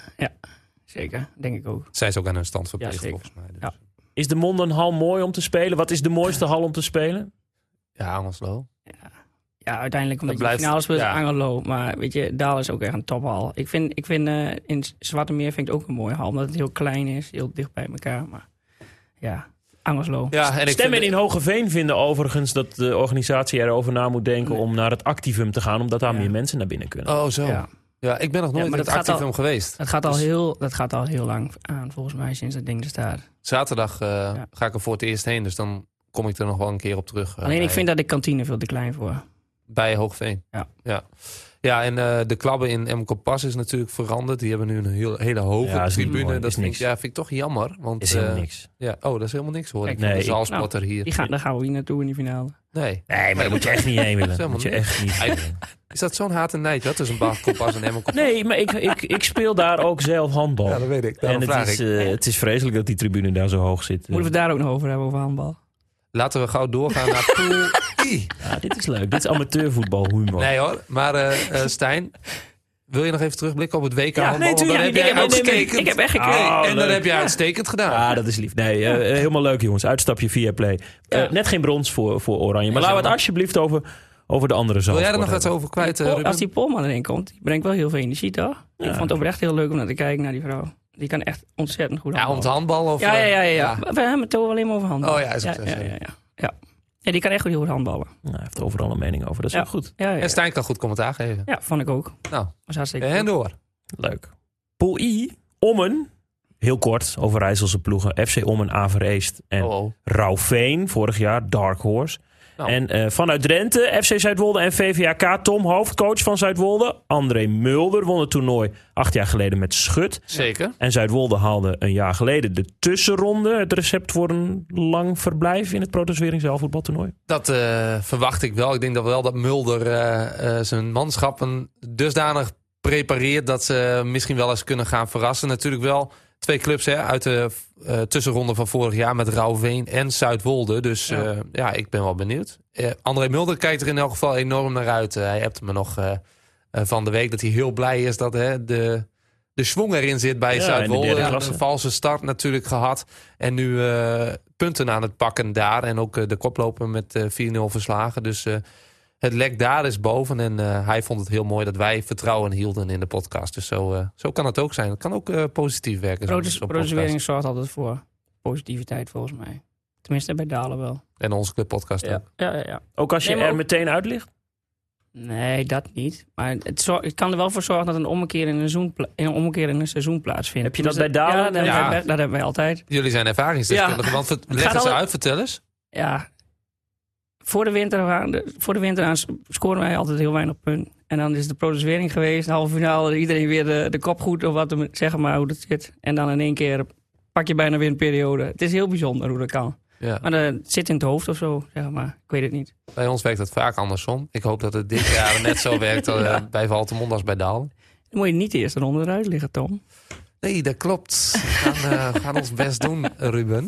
Speaker 1: Zeker, denk ik ook.
Speaker 3: Zij is ook aan hun stand verplicht,
Speaker 1: Ja, zeker.
Speaker 3: volgens mij. Dus.
Speaker 1: Ja.
Speaker 2: Is de Mondenhal mooi om te spelen? Wat is de mooiste hal om te spelen?
Speaker 3: Ja, Angerslo.
Speaker 1: Ja, uiteindelijk omdat
Speaker 3: Dat
Speaker 1: je
Speaker 3: blijft-
Speaker 1: finale speelt is
Speaker 3: ja.
Speaker 1: Angelo. Maar weet je, Daal is ook echt een tophal. Ik vind, ik vind uh, in Zwarte Meer vind ik het ook een mooie hal. Omdat het heel klein is, heel dicht bij elkaar. Maar ja, Angerslo.
Speaker 3: Ja, en ik
Speaker 2: Stemmen
Speaker 3: vind-
Speaker 2: in Hogeveen vinden overigens dat de organisatie erover na moet denken om naar het activum te gaan, omdat daar
Speaker 1: Ja.
Speaker 2: meer mensen naar binnen kunnen.
Speaker 3: Oh, zo. Ja.
Speaker 1: Ja.
Speaker 3: ik ben nog nooit
Speaker 1: Ja, maar
Speaker 3: in het
Speaker 1: dat gaat
Speaker 3: activum
Speaker 1: al-
Speaker 3: geweest.
Speaker 1: Dat gaat, al
Speaker 3: Dus
Speaker 1: heel, dat gaat al heel lang aan, volgens mij, sinds dat ding er staat.
Speaker 3: zaterdag uh,
Speaker 1: Ja.
Speaker 3: ga ik er voor het eerst heen. Dus dan kom ik er nog wel een keer op terug. uh,
Speaker 1: Alleen ik
Speaker 3: bij-
Speaker 1: vind dat de kantine veel te klein voor.
Speaker 3: Bij Hoogveen.
Speaker 1: Ja.
Speaker 3: Ja, ja en uh, de klabben in Emco Pas is natuurlijk veranderd. Die hebben nu een heel, hele hoge
Speaker 2: Ja, is niet
Speaker 3: tribune.
Speaker 2: mooi.
Speaker 3: Dat
Speaker 2: Is
Speaker 3: vind ik,
Speaker 2: niks.
Speaker 3: ja, vind ik toch jammer. Want,
Speaker 2: Is helemaal
Speaker 3: uh,
Speaker 2: niks.
Speaker 3: Ja, oh, dat is helemaal niks hoor.
Speaker 1: Kijk,
Speaker 3: Ik van
Speaker 2: nee,
Speaker 3: de
Speaker 2: ik-
Speaker 3: zaalspotter hier.
Speaker 1: Die gaan, daar gaan we hier naartoe in die finale.
Speaker 3: Nee.
Speaker 2: Nee, maar daar moet je echt niet heen willen.
Speaker 3: Dat is
Speaker 2: Dat moet je
Speaker 3: helemaal
Speaker 2: echt niet
Speaker 3: Hij-
Speaker 2: willen.
Speaker 3: Is dat zo'n haat en nijd wat tussen Emco Pas en Emco Pas?
Speaker 2: Nee, maar ik, ik, ik speel daar ook zelf handbal.
Speaker 3: Ja, dat weet ik.
Speaker 2: en
Speaker 3: Daarom
Speaker 2: het
Speaker 3: vraag
Speaker 2: is,
Speaker 3: ik.
Speaker 2: uh, het is vreselijk dat die tribune daar zo hoog zit.
Speaker 1: Moeten we het daar ook nog over hebben, over handbal?
Speaker 3: Laten we gauw doorgaan naar Pool I.
Speaker 2: Ja, dit is leuk. Dit is amateurvoetbalhumor.
Speaker 3: Nee hoor, maar uh, uh, Stijn, wil je nog even terugblikken op het W K
Speaker 2: Ja,
Speaker 3: handbal?
Speaker 2: nee,
Speaker 3: Want dan
Speaker 2: tuurlijk.
Speaker 3: heb jij
Speaker 2: Ik heb- nee, nee, nee,
Speaker 3: uitstekend...
Speaker 1: Ik heb echt gekeken.
Speaker 2: Oh,
Speaker 3: en dan
Speaker 2: leuk.
Speaker 3: heb je uitstekend gedaan.
Speaker 2: Ah, dat is lief. Nee, uh, helemaal leuk jongens. Uitstapje via Play. Uh,
Speaker 1: Ja.
Speaker 2: net geen brons voor, voor Oranje. Maar
Speaker 3: Ja,
Speaker 2: laten we het
Speaker 3: jammer.
Speaker 2: alsjeblieft over, over de andere
Speaker 3: Wil jij er
Speaker 2: zaalsport
Speaker 3: nog iets
Speaker 2: hebben.
Speaker 3: over kwijt, uh,
Speaker 1: Oh,
Speaker 3: Ruben?
Speaker 1: als die Polman erin komt, die brengt wel heel veel energie, toch?
Speaker 2: Ja.
Speaker 1: Ik vond het oprecht heel leuk om naar te kijken naar die vrouw. Die kan echt ontzettend goed
Speaker 3: Ja, om
Speaker 1: handballen.
Speaker 3: het handbal? Of,
Speaker 1: Ja, ja, ja, ja,
Speaker 3: ja.
Speaker 1: ja. We hebben het toch alleen maar over handbal.
Speaker 3: Oh ja, is ook
Speaker 1: ja,
Speaker 3: zo,
Speaker 1: ja,
Speaker 3: sorry.
Speaker 1: ja, ja, ja. Ja, die kan echt heel goed handballen.
Speaker 2: Nou, hij heeft overal een mening over. Dat is
Speaker 1: Ja.
Speaker 2: wel goed.
Speaker 1: Ja, ja,
Speaker 3: En
Speaker 1: ja.
Speaker 3: Stijn kan goed commentaar geven.
Speaker 1: Ja, vond ik ook.
Speaker 3: Nou,
Speaker 1: Was hartstikke
Speaker 3: en
Speaker 1: goed.
Speaker 3: door.
Speaker 2: Leuk. Pool I, Ommen. Heel kort, over Rijsselse ploegen. F C Ommen, Averheest en
Speaker 3: Oh, oh.
Speaker 2: Rauwveen. Vorig jaar, Dark Horse.
Speaker 3: Nou.
Speaker 2: En uh, vanuit Drenthe, F C Zuidwolde en V V A K. Tom, hoofdcoach van Zuidwolde. André Mulder won het toernooi acht jaar geleden met Schut.
Speaker 3: Zeker.
Speaker 2: En Zuidwolde haalde een jaar geleden de tussenronde. Het recept voor een lang verblijf in het Protoswering zaalvoetbaltoernooi.
Speaker 3: Dat uh, verwacht ik wel. Ik denk dat wel dat Mulder uh, uh, zijn manschappen dusdanig prepareert dat ze misschien wel eens kunnen gaan verrassen. Natuurlijk wel twee clubs hè, uit de uh, tussenronde van vorig jaar met Rauwveen en Zuidwolde. Dus ja, uh, ja ik ben wel benieuwd. Uh, André Mulder kijkt er in elk geval enorm naar uit. Uh, hij hebt me nog uh, uh, van de week dat hij heel blij is dat hè, de, de schwung erin zit bij
Speaker 2: Ja,
Speaker 3: Zuidwolde.
Speaker 2: in de derde
Speaker 3: Een
Speaker 2: klasse.
Speaker 3: valse start natuurlijk gehad. En nu uh, punten aan het pakken daar. En ook uh, de koploper met uh, vier nul verslagen. Dus uh, het lek daar is boven. En uh, hij vond het heel mooi dat wij vertrouwen hielden in de podcast. Dus zo, uh, zo kan het ook zijn. Het kan ook uh, positief werken. zo'n- zo'n
Speaker 1: Protoswering
Speaker 3: podcast.
Speaker 1: zorgt altijd voor positiviteit, volgens mij. Tenminste, bij Dalen wel.
Speaker 3: En onze clubpodcast
Speaker 1: Ja,
Speaker 3: ook.
Speaker 1: ja, ja. ja.
Speaker 2: Ook als je
Speaker 1: Nee, maar
Speaker 2: er
Speaker 1: ook-
Speaker 2: meteen uit ligt.
Speaker 1: Nee, dat niet. Maar het, zor- het kan er wel voor zorgen dat een ommekeer in een seizoen, pla- een, ommekeer in een seizoen plaatsvindt.
Speaker 2: Heb je dat
Speaker 1: Dus
Speaker 2: bij Dalen?
Speaker 1: Ja, dat,
Speaker 3: Ja.
Speaker 1: Hebben, wij, dat hebben wij altijd.
Speaker 3: Jullie zijn ervaringsdeskundigen.
Speaker 1: Ja.
Speaker 3: Want ver-
Speaker 1: gaat
Speaker 3: leg eens
Speaker 1: altijd-
Speaker 3: uit, vertel eens.
Speaker 1: Ja, voor de winter, aan- de- voor de winter aan scoren wij altijd heel weinig punten. En dan is de Protoswering geweest, de halve finale, iedereen weer de, de kop goed of wat, te- zeg maar hoe dat zit. En dan in één keer pak je bijna weer een periode. Het is heel bijzonder hoe dat kan.
Speaker 3: Ja.
Speaker 1: Maar dat zit in het hoofd of zo, zeg maar. Ik weet het niet.
Speaker 3: Bij ons werkt het vaak andersom. Ik hoop dat het dit jaar net zo werkt uh,
Speaker 1: Ja.
Speaker 3: bij Valtemont als bij Daal.
Speaker 1: Dan moet je niet de eerste ronde eruit liggen, Tom.
Speaker 3: Nee, dat klopt. We gaan, uh, we gaan ons best doen, Ruben.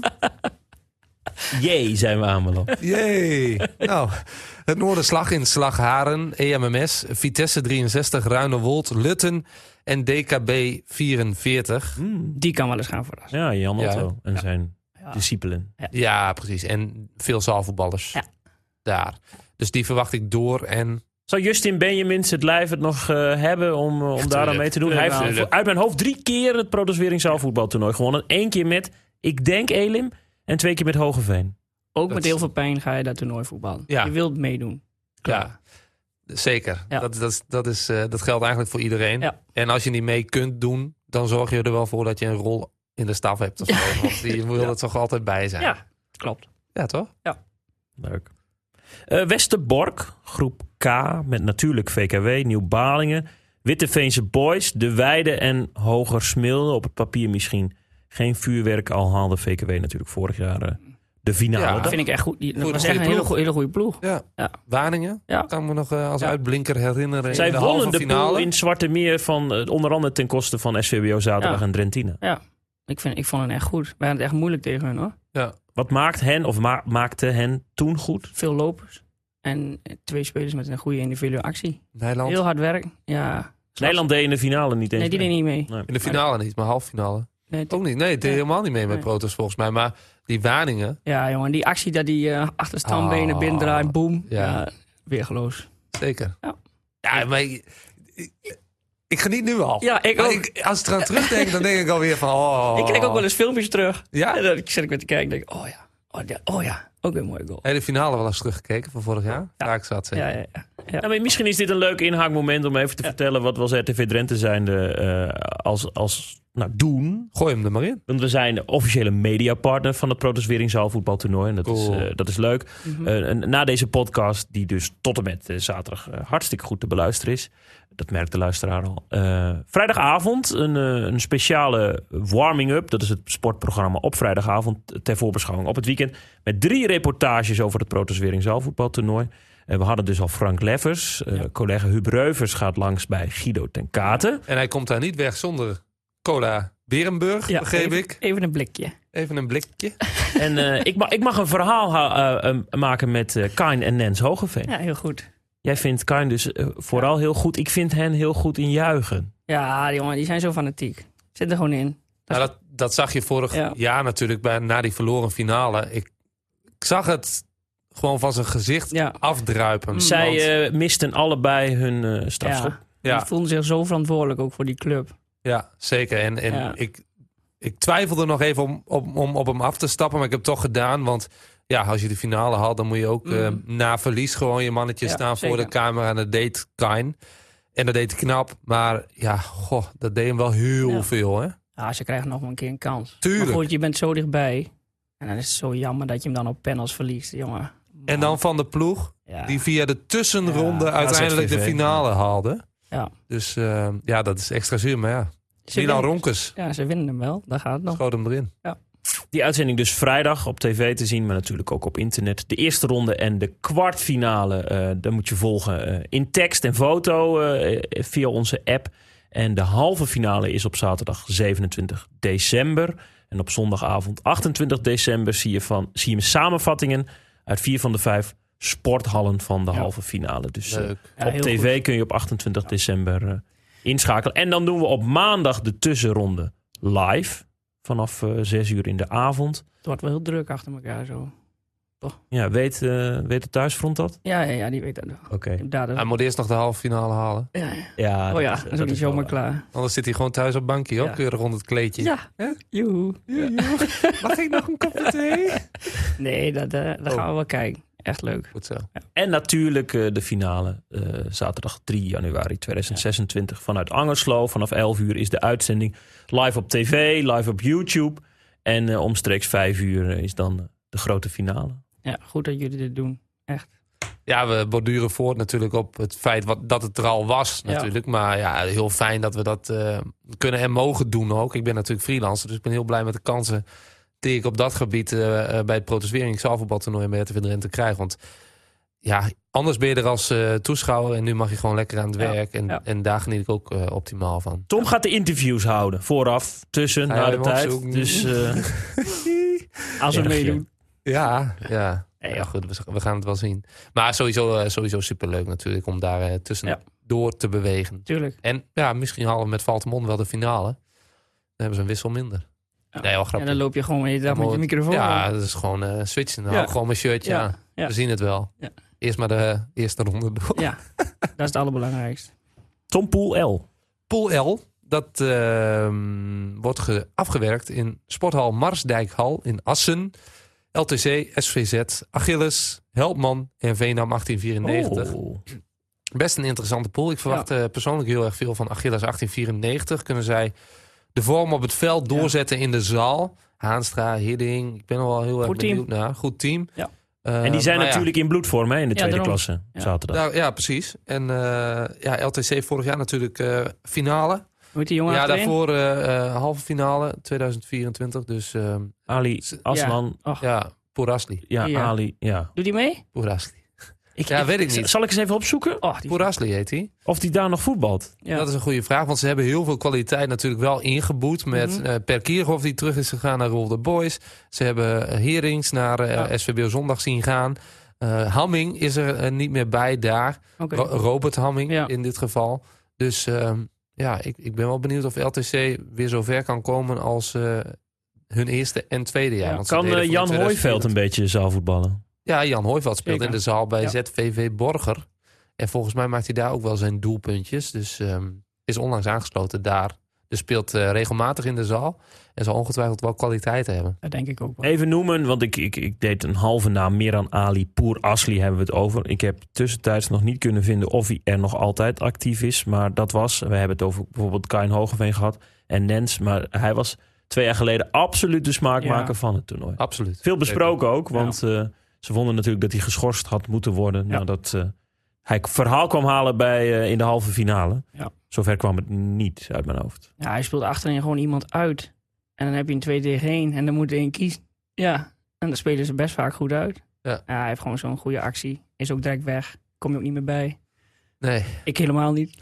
Speaker 2: Jee, zijn we aanbeland.
Speaker 3: Jee. Nou, het Noorderslag in Slagharen, E M M S, Vitesse drieënzestig, Ruinewold, Lutten en D K B vierenveertig.
Speaker 2: Mm.
Speaker 1: Die kan wel eens gaan verrassen.
Speaker 2: Ja, Jan
Speaker 3: Ja.
Speaker 2: Otto en
Speaker 1: Ja.
Speaker 2: zijn
Speaker 1: Ja.
Speaker 2: discipelen.
Speaker 3: Ja, precies. En veel zaalvoetballers
Speaker 1: Ja.
Speaker 3: daar. Dus die verwacht ik door. En
Speaker 2: Zou Justin Benjamins het lijf het nog uh, hebben om, uh, om daar aan
Speaker 3: tuurlijk.
Speaker 2: mee te doen? Hij
Speaker 1: Tuurlijk
Speaker 2: heeft
Speaker 3: wel.
Speaker 2: uh, uit mijn hoofd drie keer het Protoswering zaalvoetbaltoernooi gewonnen. Eén keer met, ik denk Elim, en twee keer met Hogeveen.
Speaker 1: Ook
Speaker 3: Dat
Speaker 1: met
Speaker 3: is-
Speaker 1: heel veel pijn ga je dat toernooi voetballen.
Speaker 3: Ja.
Speaker 1: Je wilt meedoen.
Speaker 3: ja, zeker.
Speaker 1: Ja.
Speaker 3: Dat, dat, is- dat, is, uh, dat geldt eigenlijk voor iedereen.
Speaker 1: Ja.
Speaker 3: En als je niet mee kunt doen, dan zorg je er wel voor dat je een rol in de staf hebt. Of zo. Want die wil
Speaker 1: Ja.
Speaker 3: er toch altijd bij zijn.
Speaker 1: Ja, klopt.
Speaker 3: Ja, toch?
Speaker 2: Leuk. Uh, Westerbork, groep K, met natuurlijk V K W, Nieuw-Balingen, Witteveense Boys, De Weide en Hoger Smilde. Op het papier misschien geen vuurwerk, al haalde V K W natuurlijk vorig jaar uh, de finale.
Speaker 3: Ja,
Speaker 1: Dat
Speaker 2: dag.
Speaker 1: vind ik echt goed. Die- Dat
Speaker 3: Goeie-
Speaker 1: was
Speaker 3: goeie
Speaker 1: echt een hele,
Speaker 3: ploeg.
Speaker 1: goe- hele goede ploeg.
Speaker 3: Ja.
Speaker 1: Ja.
Speaker 3: Waningen,
Speaker 1: Ja.
Speaker 3: kan me nog uh, als
Speaker 1: Ja.
Speaker 3: uitblinker herinneren.
Speaker 2: Zij
Speaker 3: in de
Speaker 2: wonnen
Speaker 3: halve
Speaker 2: de pool
Speaker 3: finale.
Speaker 2: in Zwarte Meer van uh, onder andere ten koste van S V B O Zaterdag
Speaker 1: Ja.
Speaker 2: en Drentina.
Speaker 1: Ik, vind, ik vond het echt goed. Wij hadden het echt moeilijk tegen hun, hoor.
Speaker 3: Ja.
Speaker 2: Wat maakt hen of ma- maakte hen toen goed?
Speaker 1: Veel lopers. En twee spelers met een goede individuele actie.
Speaker 3: Nederland.
Speaker 1: Heel hard werk. Ja.
Speaker 2: Nederland deed in de finale niet eens
Speaker 1: Nee, die
Speaker 2: mee.
Speaker 1: deed niet mee.
Speaker 2: Nee.
Speaker 3: In de finale niet, maar halve finale.
Speaker 1: Nee,
Speaker 3: Ook niet. Nee, het deed
Speaker 1: Nee.
Speaker 3: helemaal niet mee met
Speaker 1: Nee.
Speaker 3: Protos volgens mij. Maar die Waningen,
Speaker 1: Ja, jongen. Die actie dat die uh, achter standbenen
Speaker 3: Ah.
Speaker 1: binnendraait. Boom.
Speaker 3: Ja.
Speaker 1: Ja. Weergeloos.
Speaker 3: zeker.
Speaker 1: Ja.
Speaker 3: Ja, maar ik, ik, ik geniet nu al.
Speaker 1: Ja, ik
Speaker 3: Maar
Speaker 1: ook.
Speaker 3: ik, als ik eraan terugdenk, dan denk ik alweer van... Oh.
Speaker 1: Ik kijk ook wel eens filmpjes terug.
Speaker 3: Ja?
Speaker 1: En dan zit ik met te kijken en denk ik, oh ja. Oh, ja, oh ja, ook een mooie goal.
Speaker 3: Hele finale wel eens teruggekeken van vorig jaar. Ja. Daar zat ze.
Speaker 1: Ja, ja, ja. Ja.
Speaker 2: Ja, maar misschien is dit een leuk inhaakmoment om even te
Speaker 1: Ja.
Speaker 2: vertellen wat we als R T V Drenthe zijnde uh, als, als nou, doen.
Speaker 3: Gooi hem er maar in.
Speaker 2: Want we zijn de officiële mediapartner van het Protoswering zaalvoetbaltoernooi. En dat,
Speaker 3: Cool.
Speaker 2: is, uh, dat is leuk.
Speaker 1: Mm-hmm.
Speaker 2: Uh, en na deze podcast, die dus tot en met uh, zaterdag uh, hartstikke goed te beluisteren is. Dat merkt de luisteraar al. Uh, vrijdagavond een, uh, een speciale warming-up. Dat is het sportprogramma op vrijdagavond ter voorbeschouwing op het weekend. Met drie reportages over het Protoswering zaalvoetbaltoernooi. Uh, we hadden dus al Frank Leffers. Uh,
Speaker 1: Ja.
Speaker 2: Collega Huub Reuvers gaat langs bij Guido ten Katen.
Speaker 3: En hij komt daar niet weg zonder Cola Berenburg,
Speaker 1: Ja,
Speaker 3: begreep
Speaker 1: even,
Speaker 3: ik.
Speaker 1: Even een blikje.
Speaker 3: Even een blikje.
Speaker 2: En uh, ik, ma- ik mag een verhaal ha- uh, uh, maken met uh, Kain en Nens Hogeveen.
Speaker 1: Ja, heel goed.
Speaker 2: Jij vindt Kain dus uh, vooral heel goed. Ik vind hen heel goed in juichen.
Speaker 1: Ja, die jongen, die zijn zo fanatiek. Zit er gewoon in.
Speaker 3: Nou, dat, dat zag je vorig
Speaker 1: Ja.
Speaker 3: jaar natuurlijk bij, na die verloren finale. Ik, ik zag het gewoon van zijn gezicht
Speaker 1: Ja.
Speaker 3: afdruipen.
Speaker 1: Mm.
Speaker 2: Zij
Speaker 3: Want-
Speaker 2: uh, misten allebei hun uh, strafschop.
Speaker 1: Ja,
Speaker 3: Ja.
Speaker 1: die voelden zich zo verantwoordelijk ook voor die club.
Speaker 3: Ja, zeker. En, en
Speaker 1: Ja.
Speaker 3: ik, ik twijfelde nog even om, om, om op hem af te stappen, maar ik heb het toch gedaan. Want ja, als je de finale haalt, dan moet je ook
Speaker 1: Mm.
Speaker 3: uh, na verlies gewoon je mannetje
Speaker 1: Ja,
Speaker 3: staan voor
Speaker 1: zeker.
Speaker 3: de camera. En dat deed Kain. En dat deed hij knap. Maar ja, goh, dat deed hem wel heel
Speaker 1: Ja.
Speaker 3: veel, hè?
Speaker 1: Ja, ze krijgen nog een keer een kans.
Speaker 3: Tuurlijk.
Speaker 1: Maar goed, je bent zo dichtbij. En dan is het zo jammer dat je hem dan op panels verliest, jongen.
Speaker 3: En dan van de ploeg,
Speaker 1: Ja.
Speaker 3: die via de tussenronde
Speaker 1: Ja,
Speaker 3: uiteindelijk
Speaker 2: A Z V V.
Speaker 3: de finale haalde.
Speaker 1: Ja.
Speaker 3: Dus uh, ja, dat is extra zuur. Maar ja,
Speaker 1: Ze
Speaker 3: Milan
Speaker 1: winnen-
Speaker 3: Ronkes
Speaker 1: Ja, ze winnen hem wel. Daar gaat het nog.
Speaker 3: schoot hem erin.
Speaker 2: Die uitzending dus vrijdag op tv te zien, maar natuurlijk ook op internet. De eerste ronde en de kwartfinale, uh, daar moet je volgen uh, in tekst en foto uh, via onze app. En de halve finale is op zaterdag zevenentwintig december. En op zondagavond achtentwintig december zie je, van, zie je samenvattingen uit vier van de vijf sporthallen van de
Speaker 1: Ja.
Speaker 2: halve finale. Dus uh,
Speaker 3: Leuk.
Speaker 1: Ja,
Speaker 2: op
Speaker 1: heel
Speaker 2: tv
Speaker 1: goed.
Speaker 2: kun je op achtentwintig december uh, inschakelen. En dan doen we op maandag de tussenronde live. Vanaf uh, zes uur in de avond.
Speaker 1: Het wordt wel heel druk achter elkaar zo.
Speaker 2: Ja, weet, uh, weet het thuisfront dat?
Speaker 1: Ja, ja, ja die weet dat nog.
Speaker 2: Oké.
Speaker 1: Daar
Speaker 3: Hij moet eerst nog de halve finale halen.
Speaker 1: ja, ja.
Speaker 2: Ja,
Speaker 1: Oh ja,
Speaker 2: is-
Speaker 1: dat is ook niet
Speaker 2: wel
Speaker 1: zomaar
Speaker 2: waar.
Speaker 1: klaar.
Speaker 3: Anders zit hij gewoon thuis op het bankje, ook
Speaker 1: Ja.
Speaker 3: keurig rond het kleedje.
Speaker 1: Ja,
Speaker 3: Ja?
Speaker 1: joehoe.
Speaker 3: Mag ik nog een kopje thee?
Speaker 1: Nee, dat, uh, daar
Speaker 3: Oh.
Speaker 1: gaan we wel kijken. Echt leuk.
Speaker 3: Goed zo.
Speaker 2: En natuurlijk uh, de finale, uh, zaterdag drie januari tweeduizend zesentwintig. Vanuit Angerslo, vanaf elf uur is de uitzending live op tv, live op YouTube. En uh, omstreeks vijf uur uh, is dan uh, de grote finale.
Speaker 1: Ja, goed dat jullie dit doen. Echt.
Speaker 3: Ja, we borduren voort natuurlijk op het feit wat, dat het er al was
Speaker 1: Ja.
Speaker 3: natuurlijk. Maar ja, heel fijn dat we dat uh, kunnen en mogen doen ook. Ik ben natuurlijk freelancer, dus ik ben heel blij met de kansen die ik op dat gebied uh, uh, bij het Protoswering zaalvoetbaltoernooi bij R T V Drenthe krijg. Want ja, anders ben je er als uh, toeschouwer en nu mag je gewoon lekker aan het
Speaker 1: Ja.
Speaker 3: werk. En,
Speaker 1: Ja.
Speaker 3: en daar geniet ik ook uh, optimaal van.
Speaker 2: Tom gaat de interviews houden, vooraf, tussen,
Speaker 3: Ga
Speaker 2: na
Speaker 3: jij
Speaker 2: de
Speaker 3: hem
Speaker 2: tijd.
Speaker 3: opzoeken?
Speaker 2: Dus uh,
Speaker 1: Als we
Speaker 2: Erg,
Speaker 1: meedoen.
Speaker 3: Ja, ja.
Speaker 1: Ja,
Speaker 3: ja goed, we, we gaan het wel zien. Maar sowieso, uh, sowieso superleuk natuurlijk om daar uh, tussen
Speaker 1: Ja.
Speaker 3: door te bewegen.
Speaker 1: Tuurlijk.
Speaker 3: En ja, misschien halen we met Valtemont wel de finale. Dan hebben ze een wissel minder.
Speaker 1: Ja.
Speaker 3: Nee, wel
Speaker 1: En
Speaker 3: grappig.
Speaker 1: dan loop je gewoon weer dag met je microfoon.
Speaker 3: Ja, dat is gewoon uh, switchen. Dan
Speaker 1: Ja.
Speaker 3: hou ik gewoon mijn shirtje
Speaker 1: Ja.
Speaker 3: aan.
Speaker 1: Ja.
Speaker 3: We zien het wel.
Speaker 1: Ja.
Speaker 3: Eerst maar de eerste ronde door.
Speaker 1: Ja, dat is het allerbelangrijkste.
Speaker 2: Tom Poel L.
Speaker 3: Pool L, dat uh, wordt ge- afgewerkt in Sporthal Marsdijkhal in Assen. L T C, S V Z, Achilles, Helpman en Veenam achttien vierennegentig.
Speaker 2: Oh.
Speaker 3: Best een interessante pool. Ik verwacht uh, persoonlijk heel erg veel van Achilles achttien vierennegentig. Kunnen zij de vorm op het veld doorzetten in de zaal? Haanstra, Hidding, ik ben er wel heel erg
Speaker 1: Goed team.
Speaker 3: benieuwd naar. Goed team.
Speaker 1: Ja.
Speaker 3: Uh,
Speaker 2: En die zijn
Speaker 3: maar ja,
Speaker 2: natuurlijk in bloedvorm hè, in de
Speaker 1: Ja,
Speaker 2: tweede
Speaker 1: daarom.
Speaker 2: klasse,
Speaker 1: Ja.
Speaker 2: zaterdag.
Speaker 3: nou, ja, precies. En uh, ja, L T C vorig jaar natuurlijk uh, finale.
Speaker 1: Hoe heet die jongen
Speaker 3: Ja,
Speaker 1: achterin?
Speaker 3: daarvoor uh, uh, halve finale tweeduizend vierentwintig. Dus uh,
Speaker 2: Ali Aslan,
Speaker 1: Och,
Speaker 3: ja, Pourasli.
Speaker 2: ja,
Speaker 1: Ja.
Speaker 2: Ali, ja.
Speaker 1: Doet hij mee?
Speaker 3: Pourasli.
Speaker 2: Ik,
Speaker 3: Ja, weet ik niet.
Speaker 2: Zal ik eens even opzoeken
Speaker 1: Oh, die...
Speaker 3: Pourasli heet hij.
Speaker 2: of die daar nog voetbalt?
Speaker 1: Ja.
Speaker 3: Dat is een goede vraag, want ze hebben heel veel kwaliteit natuurlijk wel ingeboet. Met
Speaker 1: Mhm.
Speaker 3: uh, Per Kierhoff die terug is gegaan naar Rolf de Boys. Ze hebben uh, Herings naar uh,
Speaker 1: Ja.
Speaker 3: S V B O Zondag zien gaan. Uh, Hamming is er uh, niet meer bij daar.
Speaker 1: Oké.
Speaker 3: Ro- Robert Hamming
Speaker 1: Ja.
Speaker 3: in dit geval. Dus uh, ja, ik, ik ben wel benieuwd of L T C weer zo ver kan komen als uh, hun eerste en tweede jaar.
Speaker 1: Ja.
Speaker 3: Want ze
Speaker 2: Kan
Speaker 3: deden
Speaker 2: uh,
Speaker 3: voor
Speaker 2: Jan
Speaker 3: tweeduizend
Speaker 2: Hooiveld een
Speaker 3: vierentwintig.
Speaker 2: beetje zaalvoetballen?
Speaker 3: Ja, Jan Hooiveld speelt
Speaker 1: Zeker.
Speaker 3: in de zaal bij
Speaker 1: Ja.
Speaker 3: Z V V Borger. En volgens mij maakt hij daar ook wel zijn doelpuntjes. Dus um, is onlangs aangesloten daar Dus speelt uh, regelmatig in de zaal. En zal ongetwijfeld wel kwaliteit hebben.
Speaker 1: Dat denk ik ook wel.
Speaker 2: Even noemen, want ik, ik, ik deed een halve naam. Miran Ali Pour Asli hebben we het over. Ik heb tussentijds nog niet kunnen vinden of hij er nog altijd actief is. Maar dat was, we hebben het over bijvoorbeeld Kain Hogeveen gehad. En Nens, maar hij was twee jaar geleden absoluut de smaakmaker
Speaker 1: Ja.
Speaker 2: van het toernooi.
Speaker 3: Absoluut.
Speaker 2: Veel besproken ook, want
Speaker 1: Ja.
Speaker 2: uh, ze vonden natuurlijk dat hij geschorst had moeten worden.
Speaker 1: Ja.
Speaker 2: Nadat uh, hij verhaal kwam halen bij, uh, in de halve finale.
Speaker 1: Ja.
Speaker 2: Zover kwam het niet uit mijn hoofd.
Speaker 1: Ja, hij speelt achterin gewoon iemand uit. En dan heb je een twee tegen één en dan moet er één kiezen. Ja, en dan spelen ze best vaak goed uit.
Speaker 3: Ja.
Speaker 1: Ja, hij heeft gewoon zo'n goede actie. Is ook direct weg. Kom je ook niet meer bij.
Speaker 3: Nee.
Speaker 1: Ik helemaal niet.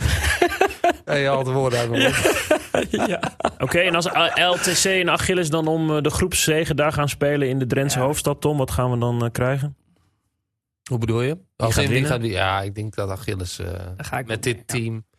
Speaker 3: Ja, je haalt de woorden uit mijn mond.
Speaker 1: ja.
Speaker 2: Oké, okay, en als L T C en Achilles dan om de groepszege daar gaan spelen in de Drentse
Speaker 1: Ja.
Speaker 2: hoofdstad, Tom, wat gaan we dan uh, krijgen?
Speaker 3: Hoe bedoel je? Als
Speaker 2: gaat
Speaker 3: in, wie
Speaker 2: winnen?
Speaker 3: gaat, ja, ik denk dat Achilles uh,
Speaker 1: Daar ga ik
Speaker 3: met
Speaker 1: ook
Speaker 3: dit
Speaker 1: mee, ja.
Speaker 3: team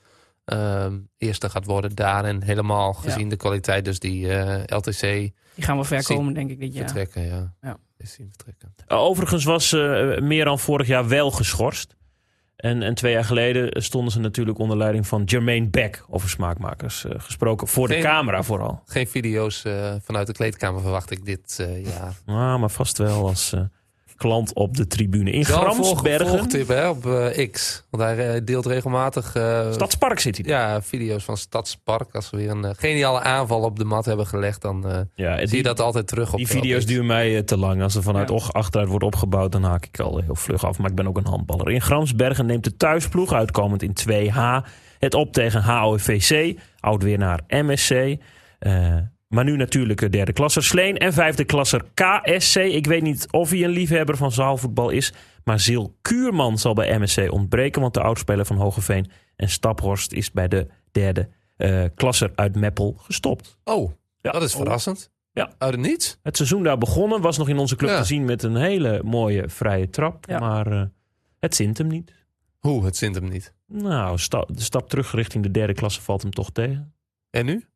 Speaker 3: um, eerste gaat worden daar. En helemaal gezien
Speaker 1: Ja.
Speaker 3: de kwaliteit, dus die uh, L T C
Speaker 1: Die gaan wel ver
Speaker 3: Zie-
Speaker 1: komen, denk ik, dit jaar.
Speaker 3: vertrekken. Ja.
Speaker 1: Ja.
Speaker 3: Die zien vertrekken.
Speaker 2: Uh, overigens was uh, meer dan vorig jaar wel geschorst. En, en twee jaar geleden stonden ze natuurlijk onder leiding van Jermaine Beck, over smaakmakers uh, gesproken. Voor
Speaker 3: Geen-
Speaker 2: de camera vooral.
Speaker 3: Geen video's uh, vanuit de kleedkamer verwacht ik dit uh, jaar.
Speaker 2: Ah, maar vast wel als uh, klant op de tribune. In
Speaker 3: Wel een volg-
Speaker 2: Gramsbergen.
Speaker 3: volgtip hè, op uh, X. Want hij uh, deelt regelmatig uh,
Speaker 2: Stadspark zit hij.
Speaker 3: ja, video's van Stadspark. Als we weer een uh, geniale aanval op de mat hebben gelegd, dan uh,
Speaker 2: Ja,
Speaker 3: zie
Speaker 2: die,
Speaker 3: je dat altijd terug op
Speaker 2: die
Speaker 3: op
Speaker 2: video's
Speaker 3: X.
Speaker 2: duren mij uh, te lang. Als er vanuit
Speaker 1: Ja.
Speaker 2: och achteruit wordt opgebouwd, dan haak ik al heel vlug af. Maar ik ben ook een handballer. In Gramsbergen neemt de thuisploeg, uitkomend in twee H, het op tegen H O V C. Oud-winnaar M S C. Uh, maar nu natuurlijk de derde klasser Sleen en vijfde klasser K S C. Ik weet niet of hij een liefhebber van zaalvoetbal is. Maar Ziel Kuurman zal bij M S C ontbreken. Want de oudspeler van Hogeveen en Staphorst is bij de derde uh, klasser uit Meppel gestopt.
Speaker 3: Oh,
Speaker 2: Ja.
Speaker 3: dat is verrassend.
Speaker 2: Ja.
Speaker 3: Uit het niets?
Speaker 2: Het seizoen daar begonnen, was nog in onze club
Speaker 3: Ja.
Speaker 2: te zien met een hele mooie vrije trap.
Speaker 1: Ja.
Speaker 2: Maar uh, het zint hem niet.
Speaker 3: Hoe? Het zint hem niet.
Speaker 2: Nou, sta- de stap terug richting de derde klasse valt hem toch tegen.
Speaker 3: En nu?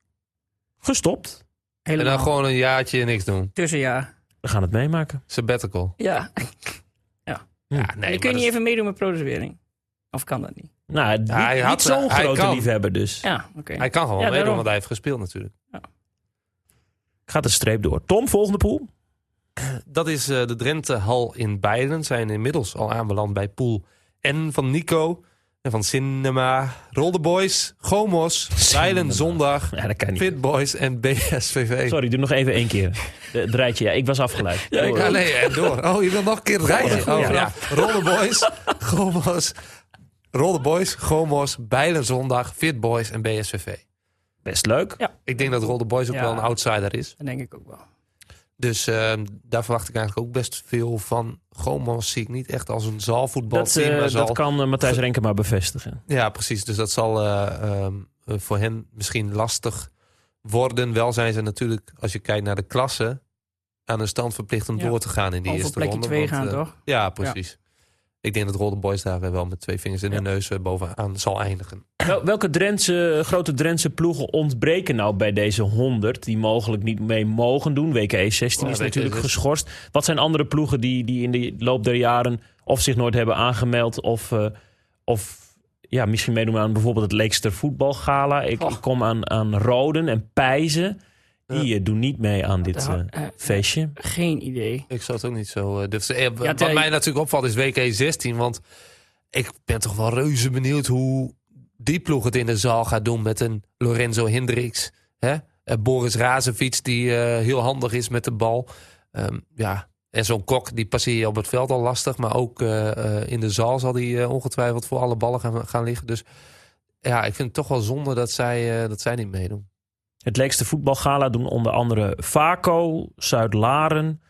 Speaker 2: Gestopt.
Speaker 3: En
Speaker 1: Helemaal.
Speaker 3: dan gewoon een jaartje niks doen.
Speaker 1: Tussenjaar.
Speaker 2: We gaan het meemaken.
Speaker 3: Sabbatical.
Speaker 1: Ja.
Speaker 3: Ja,
Speaker 1: en
Speaker 3: nee,
Speaker 1: dan
Speaker 3: maar
Speaker 1: kun je
Speaker 3: dat
Speaker 1: niet
Speaker 3: is-
Speaker 1: even meedoen met produsering. Of kan dat niet?
Speaker 2: Nou, niet,
Speaker 3: hij had-
Speaker 2: niet zo'n
Speaker 3: hij
Speaker 2: grote
Speaker 3: kan.
Speaker 2: liefhebber dus.
Speaker 1: Ja, oké.
Speaker 3: Hij kan gewoon
Speaker 1: Ja,
Speaker 3: meedoen,
Speaker 1: daarom.
Speaker 3: want hij heeft gespeeld natuurlijk.
Speaker 2: Gaat de streep door. Tom, volgende pool.
Speaker 3: Dat is uh, de Drenthe Hal in Beilen. Zijn inmiddels al aanbeland bij pool N van Nico en van Cinema. Rolde Boys, Gomos, Beilen Zondag,
Speaker 2: Ja, dat kan niet.
Speaker 3: Fit Boys en B S V V.
Speaker 2: Sorry, doe nog even één keer. De- Het rijtje, ja, ik was afgeleid.
Speaker 1: Ja, ik
Speaker 2: Door.
Speaker 3: Ja, nee, en door. Oh, je wil nog een keer het rijtje. Oh,
Speaker 2: Ja.
Speaker 3: ja. Rolde Boys, Gomos, Rolde Boys, Gomos, Beilen Zondag, Fit Boys en B S V V.
Speaker 2: Best leuk.
Speaker 3: Ik denk dat Rolde Boys ook
Speaker 1: Ja.
Speaker 3: wel een outsider is.
Speaker 1: Dat denk ik ook wel.
Speaker 3: Dus uh, daar verwacht ik eigenlijk ook best veel van. Gomos zie ik niet echt als een
Speaker 2: Dat,
Speaker 3: zaalvoetbalteam.
Speaker 2: uh,
Speaker 3: maar zal...
Speaker 2: dat kan uh, Matthijs Renke maar bevestigen.
Speaker 3: Ja, precies. Dus dat zal uh, um, uh, voor hen misschien lastig worden. Wel zijn ze natuurlijk, als je kijkt naar de klasse, aan een stand verplicht om
Speaker 1: Ja.
Speaker 3: door te gaan in die
Speaker 1: Of op
Speaker 3: eerste
Speaker 1: plekje
Speaker 3: ronde.
Speaker 1: twee
Speaker 3: want,
Speaker 1: gaan,
Speaker 3: uh,
Speaker 1: toch?
Speaker 3: Ja, precies. Ik denk dat Rolde Boys daar uh, wel met twee vingers in
Speaker 1: Ja.
Speaker 3: de neus uh, bovenaan zal eindigen.
Speaker 2: Wel, welke Drentse, grote Drentse ploegen ontbreken nou bij deze honderd... die mogelijk niet mee mogen doen? W K E zestien
Speaker 3: Ja,
Speaker 2: is
Speaker 3: W K E
Speaker 2: natuurlijk
Speaker 3: zestien.
Speaker 2: geschorst. Wat zijn andere ploegen die, die in de loop der jaren... of zich nooit hebben aangemeld... of, uh, of ja, misschien meedoen aan bijvoorbeeld het Leekster voetbalgala? Ik,
Speaker 1: Och.
Speaker 2: ik kom aan, aan Roden en Pijzen. Die uh, doen niet mee aan dit uh,
Speaker 1: Uh,
Speaker 2: feestje.
Speaker 1: Geen idee.
Speaker 3: Ik zou het ook niet zo... Uh, durven. Eh,
Speaker 1: Ja,
Speaker 3: wat
Speaker 1: ter-
Speaker 3: mij natuurlijk opvalt is W K E zestien. Want ik ben toch wel reuze benieuwd hoe die ploeg het in de zaal gaat doen met een Lorenzo Hendricks. Hè? Uh, Boris Razevic die uh, heel handig is met de bal. Um, ja, en zo'n Kok die passeer je op het veld al lastig. Maar ook uh, uh, in de zaal zal die uh, ongetwijfeld voor alle ballen gaan, gaan liggen. Dus ja, ik vind het toch wel zonde dat zij, uh, dat zij niet meedoen.
Speaker 2: Het Leekste voetbalgala doen onder andere Vaco, Zuid-Laren.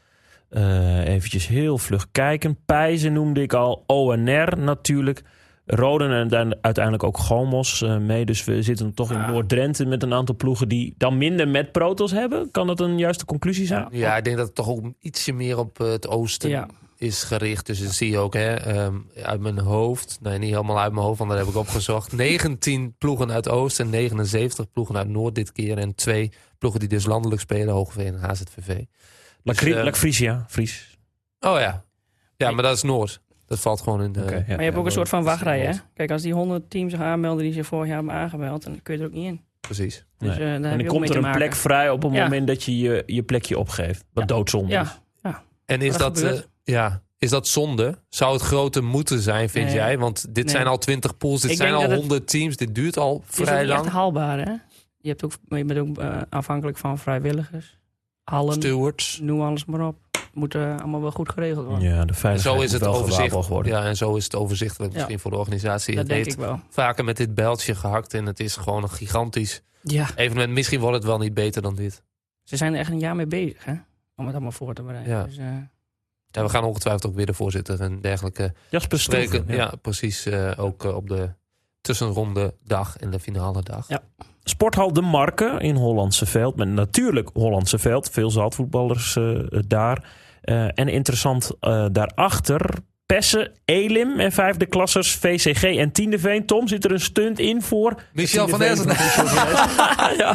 Speaker 2: Uh, eventjes heel vlug kijken. Pijzen noemde ik al. O N R natuurlijk. Roden en dan uiteindelijk ook Gomos uh, mee. Dus we zitten toch in
Speaker 1: Ah.
Speaker 2: Noord-Drenthe met een aantal ploegen die dan minder met protos hebben. Kan dat een juiste conclusie zijn?
Speaker 1: Ja.
Speaker 3: Ja, ik denk dat het toch ook ietsje meer op uh, het oosten
Speaker 1: Ja.
Speaker 3: is gericht. Dus dat zie je ook hè, um, uit mijn hoofd. Nee, niet helemaal uit mijn hoofd, want dat heb ik opgezocht. negentien ploegen uit Oost en negenenzeventig ploegen uit Noord dit keer. En twee ploegen die dus landelijk spelen, Hogeveen en H Z V V.
Speaker 2: Lacri-
Speaker 3: uh,
Speaker 2: Lacfrisia, Fries.
Speaker 3: Oh ja. Ja, maar dat is Noord. Dat valt gewoon in de...
Speaker 2: Oké, ja.
Speaker 1: Maar je hebt ook een
Speaker 3: ja,
Speaker 1: soort van
Speaker 3: dat is
Speaker 1: wachtrij, hè?
Speaker 3: Noord.
Speaker 1: Kijk, als die honderd teams zich aanmelden die zich vorig jaar hebben aangemeld, dan kun je er ook niet in.
Speaker 3: precies.
Speaker 1: Dus,
Speaker 2: Nee.
Speaker 1: uh, daar
Speaker 2: En
Speaker 1: heb
Speaker 2: dan
Speaker 1: je ook
Speaker 2: komt
Speaker 1: mee
Speaker 2: er
Speaker 1: te
Speaker 2: een
Speaker 1: maken.
Speaker 2: plek vrij op het
Speaker 1: Ja.
Speaker 2: moment dat je je, je plekje opgeeft. Wat
Speaker 1: Ja.
Speaker 2: doodzonde
Speaker 1: Ja.
Speaker 2: is.
Speaker 3: En is
Speaker 1: Dat
Speaker 3: dat, uh,
Speaker 1: gebeurt.
Speaker 3: ja, is dat zonde? Zou het groter moeten zijn, vind
Speaker 1: Nee.
Speaker 3: jij? Want dit
Speaker 1: Nee.
Speaker 3: zijn al twintig pools, dit
Speaker 1: Ik
Speaker 3: zijn
Speaker 1: denk
Speaker 3: al
Speaker 1: dat het-
Speaker 3: honderd teams. Dit duurt al
Speaker 1: Het is ook
Speaker 3: vrij
Speaker 1: niet echt
Speaker 3: lang.
Speaker 1: haalbaar, hè? Je, hebt ook, je bent ook uh, afhankelijk van vrijwilligers. Hallen,
Speaker 3: Stewards.
Speaker 1: noem alles maar op. Moet uh, allemaal wel goed geregeld worden.
Speaker 2: Ja, de
Speaker 3: En
Speaker 2: veiligheid
Speaker 3: zo is
Speaker 2: moet
Speaker 3: het
Speaker 2: wel
Speaker 3: overzicht.
Speaker 2: gewaarborgd worden.
Speaker 3: Ja, en zo is het overzichtelijk
Speaker 1: Ja.
Speaker 3: misschien voor de organisatie.
Speaker 1: Dat
Speaker 3: Het
Speaker 1: denk
Speaker 3: heeft
Speaker 1: ik wel.
Speaker 3: vaker met dit bijltje gehakt en het is gewoon een gigantisch
Speaker 1: Ja.
Speaker 3: evenement. Misschien wordt het wel niet beter dan dit.
Speaker 1: Ze zijn er echt een jaar mee bezig, hè? Om het allemaal voor te bereiden.
Speaker 3: Ja.
Speaker 1: Dus, uh,
Speaker 3: Ja, we gaan ongetwijfeld ook weer de voorzitter en dergelijke
Speaker 2: Jasper
Speaker 3: spreken.
Speaker 2: Stoeven.
Speaker 3: Ja,
Speaker 2: Ja.
Speaker 3: precies. Uh, ook uh, op de tussenronde dag en de finale dag.
Speaker 1: Ja.
Speaker 2: Sporthal De Marke in Hollandse Veld. Met natuurlijk Hollandse Veld. Veel zaalvoetballers uh, daar. Uh, en interessant uh, daarachter... Pessen, Elim en vijfde klassers V C G en Tiendeveen. Tom, zit er een stunt in voor...
Speaker 3: Michel van
Speaker 2: Tiendeveen
Speaker 3: Essen.
Speaker 2: ja.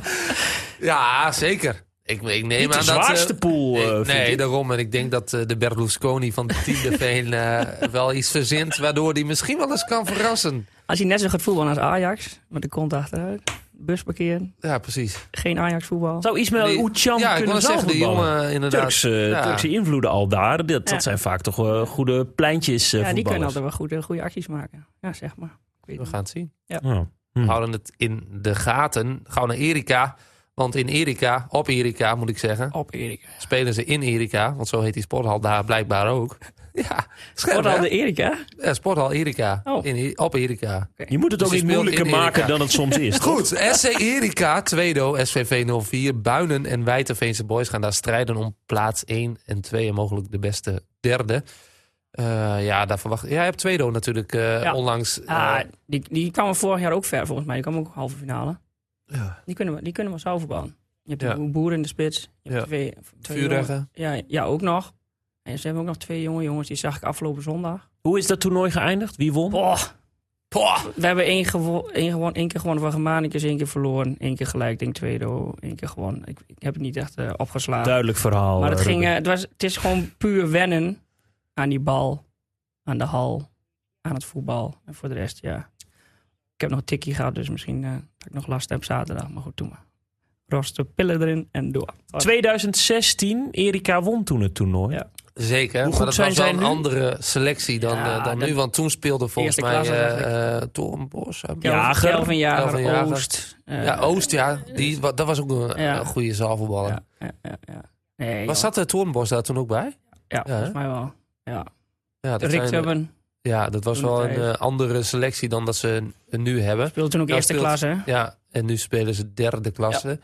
Speaker 3: Ja, zeker. Ik, ik neem
Speaker 2: Niet de
Speaker 3: aan dat...
Speaker 2: zwaarste
Speaker 3: uh,
Speaker 2: pool, uh,
Speaker 3: ik-
Speaker 2: vind
Speaker 3: Nee,
Speaker 2: ik.
Speaker 3: daarom. En ik denk dat uh, de Berlusconi van de Tiendeveen uh, wel iets verzint... waardoor hij misschien wel eens kan verrassen.
Speaker 1: als hij net zo gaat voetballen als Ajax, met de kont achteruit, bus parkeren,
Speaker 3: Ja, precies.
Speaker 1: geen Ajax voetbal.
Speaker 2: Zou Ismail
Speaker 3: Die-
Speaker 2: Uçan
Speaker 3: ja, ik
Speaker 2: kunnen
Speaker 3: wil zeggen, die
Speaker 2: zaalvoetballen?
Speaker 3: jongen inderdaad...
Speaker 2: Turkse,
Speaker 3: ja.
Speaker 2: Turkse invloeden al daar. Dat, dat
Speaker 1: Ja.
Speaker 2: zijn vaak toch uh, goede pleintjes uh,
Speaker 1: ja, die kunnen
Speaker 2: voetballers.
Speaker 1: altijd wel goede, goede acties maken. Ja, zeg maar. Ik weet
Speaker 3: We
Speaker 1: niet.
Speaker 3: gaan het zien.
Speaker 2: Ja.
Speaker 3: We
Speaker 2: Hm.
Speaker 3: houden het in de gaten. Gaan we naar Erika. Want in Erika, op Erika moet ik zeggen...
Speaker 1: Op Erika.
Speaker 3: spelen ze in Erika. Want zo heet die sporthal daar blijkbaar ook. Ja, scherp,
Speaker 1: Wordt al
Speaker 3: hè?
Speaker 1: de Erika?
Speaker 3: Ja, sporthal Erika.
Speaker 1: Oh.
Speaker 3: In, op Erika.
Speaker 2: Je moet het
Speaker 3: Dus
Speaker 2: ook
Speaker 3: die
Speaker 2: niet
Speaker 3: speelt
Speaker 2: moeilijker
Speaker 3: in
Speaker 2: maken
Speaker 3: Erika.
Speaker 2: dan het soms is. toch?
Speaker 3: Goed, S C Erika, tweede, S V V nul vier. Buinen en Wijterveense Boys gaan daar strijden om plaats één en twee. En mogelijk de beste derde. Uh, ja, daar verwacht Jij hebt tweede natuurlijk uh,
Speaker 1: Ja.
Speaker 3: onlangs... Uh,
Speaker 1: Ah, die, die kwamen vorig jaar ook ver volgens mij. Die kwamen ook halve finale.
Speaker 3: ja.
Speaker 1: Die kunnen we, die kunnen we zo voetballen. Je hebt
Speaker 3: Ja.
Speaker 1: een boer in de spits. Je hebt
Speaker 3: Ja.
Speaker 1: twee, twee jongen-
Speaker 3: Vuurreggen.
Speaker 1: ja, ja, ook nog. En ze hebben ook nog twee jonge jongens. Die zag ik afgelopen zondag.
Speaker 2: Hoe is dat toernooi geëindigd? Wie won?
Speaker 1: Boah,
Speaker 3: Poh.
Speaker 1: we hebben één, gewo- één, gewoon, één keer gewonnen van Germanicus, één keer verloren. Één keer gelijk, denk tweede. Één keer gewonnen. Ik, ik heb het niet echt uh, opgeslagen.
Speaker 2: Duidelijk verhaal.
Speaker 1: Maar het,
Speaker 2: uh,
Speaker 1: ging,
Speaker 2: Ruben.
Speaker 1: uh, het, was, het is gewoon puur wennen aan die bal, aan de hal, aan het voetbal. En voor de rest, ja. Ik heb nog een tikkie gehad, dus misschien uh, dat ik nog last heb zaterdag. Maar goed, doe maar. Roste pillen erin en door.
Speaker 2: twintig zestien, Erika won toen het toernooi.
Speaker 1: Ja.
Speaker 3: Zeker,
Speaker 2: Hoe
Speaker 3: maar
Speaker 2: goed
Speaker 3: dat
Speaker 2: zijn
Speaker 3: was wel
Speaker 2: zij
Speaker 3: een
Speaker 2: nu?
Speaker 3: andere selectie dan,
Speaker 1: Ja,
Speaker 3: uh, dan
Speaker 1: dat-
Speaker 3: nu. Want toen speelde volgens
Speaker 1: Eerste
Speaker 3: mij
Speaker 1: klasse, dacht ik.
Speaker 3: uh, uh, Torenbos. uit-
Speaker 2: Ja. Jager.
Speaker 1: Kelvin Jager,
Speaker 3: Kelvin Jager.
Speaker 1: Oost. uh,
Speaker 3: Ja, Oost, ja. Die, wa- dat was ook een,
Speaker 1: Ja.
Speaker 3: een goede zaalvoetballer.
Speaker 1: Ja, ja, ja, ja. Nee,
Speaker 3: Was
Speaker 1: joh.
Speaker 3: dat de Torenbos daar toen ook bij?
Speaker 1: Ja, volgens
Speaker 3: hè?
Speaker 1: mij wel. Ja.
Speaker 3: Ja, dat,
Speaker 1: Rick
Speaker 3: zijn,
Speaker 1: Tubben
Speaker 3: ja, dat was
Speaker 1: toen
Speaker 3: wel
Speaker 1: de
Speaker 3: een
Speaker 1: tijd.
Speaker 3: uh, andere selectie dan dat ze n- nu hebben.
Speaker 1: speelde toen ook
Speaker 3: Nou,
Speaker 1: eerste
Speaker 3: speelt-
Speaker 1: klasse. Hè?
Speaker 3: Ja, en nu spelen ze derde klasse.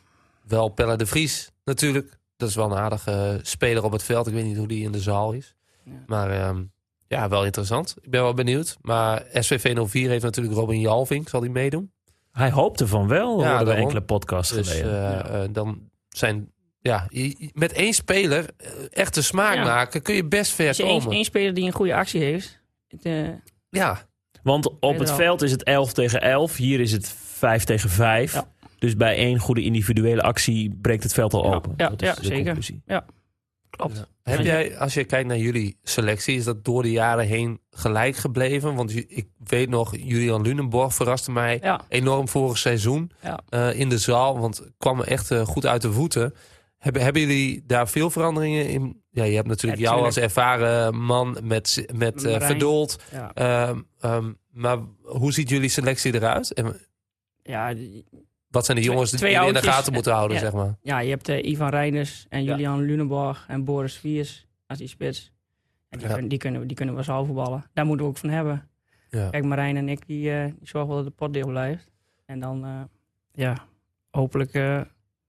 Speaker 3: Wel Pelle de Vries natuurlijk. Dat is wel een aardige speler op het veld. Ik weet niet hoe die in de zaal is.
Speaker 1: Ja.
Speaker 3: Maar ehm, ja, wel interessant. Ik ben wel benieuwd. Maar S V V nul vier heeft natuurlijk Robin Jalving. Zal die meedoen?
Speaker 2: Hij hoopte van wel,
Speaker 3: Ja,
Speaker 2: hoorden we
Speaker 3: daarom.
Speaker 2: enkele podcasts
Speaker 3: Dus
Speaker 2: geleden.
Speaker 3: eh,
Speaker 1: Ja.
Speaker 3: eh, dan zijn... Ja, je- je- met één speler eh, echt de smaak
Speaker 1: Ja.
Speaker 3: maken... kun je best ver
Speaker 1: Als je
Speaker 3: komen.
Speaker 1: één, één speler die een goede actie heeft. Het, uh,
Speaker 3: Ja,
Speaker 2: Want op het
Speaker 1: Federal.
Speaker 2: veld is het elf tegen elf. Hier is het vijf tegen vijf.
Speaker 1: Ja.
Speaker 2: Dus bij één goede individuele actie breekt het veld al
Speaker 1: Ja,
Speaker 2: open.
Speaker 1: ja,
Speaker 2: Dat is
Speaker 1: ja,
Speaker 2: de
Speaker 1: zeker.
Speaker 2: conclusie.
Speaker 1: klopt.
Speaker 3: Ja. Heb jij, als je kijkt naar jullie selectie, is dat door de jaren heen gelijk gebleven? Want ju- ik weet nog, Julian Lunenborg verraste mij
Speaker 1: Ja.
Speaker 3: enorm vorig seizoen
Speaker 1: Ja.
Speaker 3: eh, in de zaal. Want kwam er echt eh, goed uit de voeten. Hebben, hebben jullie daar veel veranderingen in? Ja, je hebt natuurlijk
Speaker 1: Ja,
Speaker 3: jou als
Speaker 1: tuurlijk.
Speaker 3: ervaren man met, met eh,
Speaker 1: Marijn.
Speaker 3: Verduld.
Speaker 1: Ja.
Speaker 3: Ehm, ehm, maar hoe ziet jullie selectie eruit? En
Speaker 1: Ja, die-
Speaker 3: wat zijn de
Speaker 1: Twee-
Speaker 3: jongens die
Speaker 1: twee
Speaker 3: jullie in de
Speaker 1: oudjes.
Speaker 3: gaten moeten houden,
Speaker 1: Ja.
Speaker 3: zeg maar?
Speaker 1: ja, je hebt uh, Ivan Reinders en
Speaker 2: Ja.
Speaker 1: Julian Lunenborg en Boris Viers als die spits. En die,
Speaker 3: Ja.
Speaker 1: kunnen, die, kunnen, die kunnen we zo voetballen. Daar moeten we ook van hebben.
Speaker 3: Ja.
Speaker 1: Kijk, Marijn en ik, die, uh, die zorgen wel dat de pot dicht blijft. En dan, uh, ja, hopelijk, uh,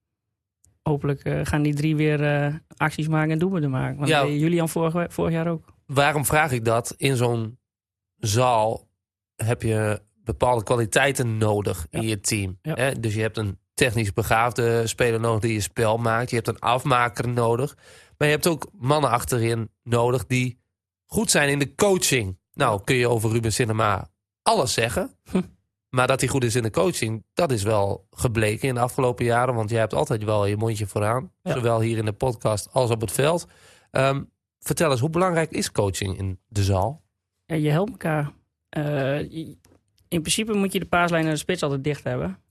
Speaker 1: hopelijk uh, gaan die drie weer uh, acties maken en doelpunten maken. Want
Speaker 3: Ja.
Speaker 1: uh, Julian vorig, vorig jaar ook.
Speaker 3: Waarom vraag ik dat? In zo'n zaal heb je bepaalde kwaliteiten nodig in
Speaker 1: Ja.
Speaker 3: je team.
Speaker 1: Ja.
Speaker 3: Hè? Dus je hebt een technisch begaafde speler nodig die je spel maakt. Je hebt een afmaker nodig. Maar je hebt ook mannen achterin nodig die goed zijn in de coaching. Nou, kun je over Ruben Cinema alles zeggen.
Speaker 1: Hm.
Speaker 3: Maar dat hij goed is in de coaching, dat is wel gebleken in de afgelopen jaren. Want jij hebt altijd wel je mondje vooraan.
Speaker 1: Ja.
Speaker 3: Zowel hier in de podcast als op het veld. Um, vertel eens, hoe belangrijk is coaching in de zaal?
Speaker 1: Ja, je helpt elkaar. Uh, je- in principe moet je de paaslijn en de spits altijd dicht hebben.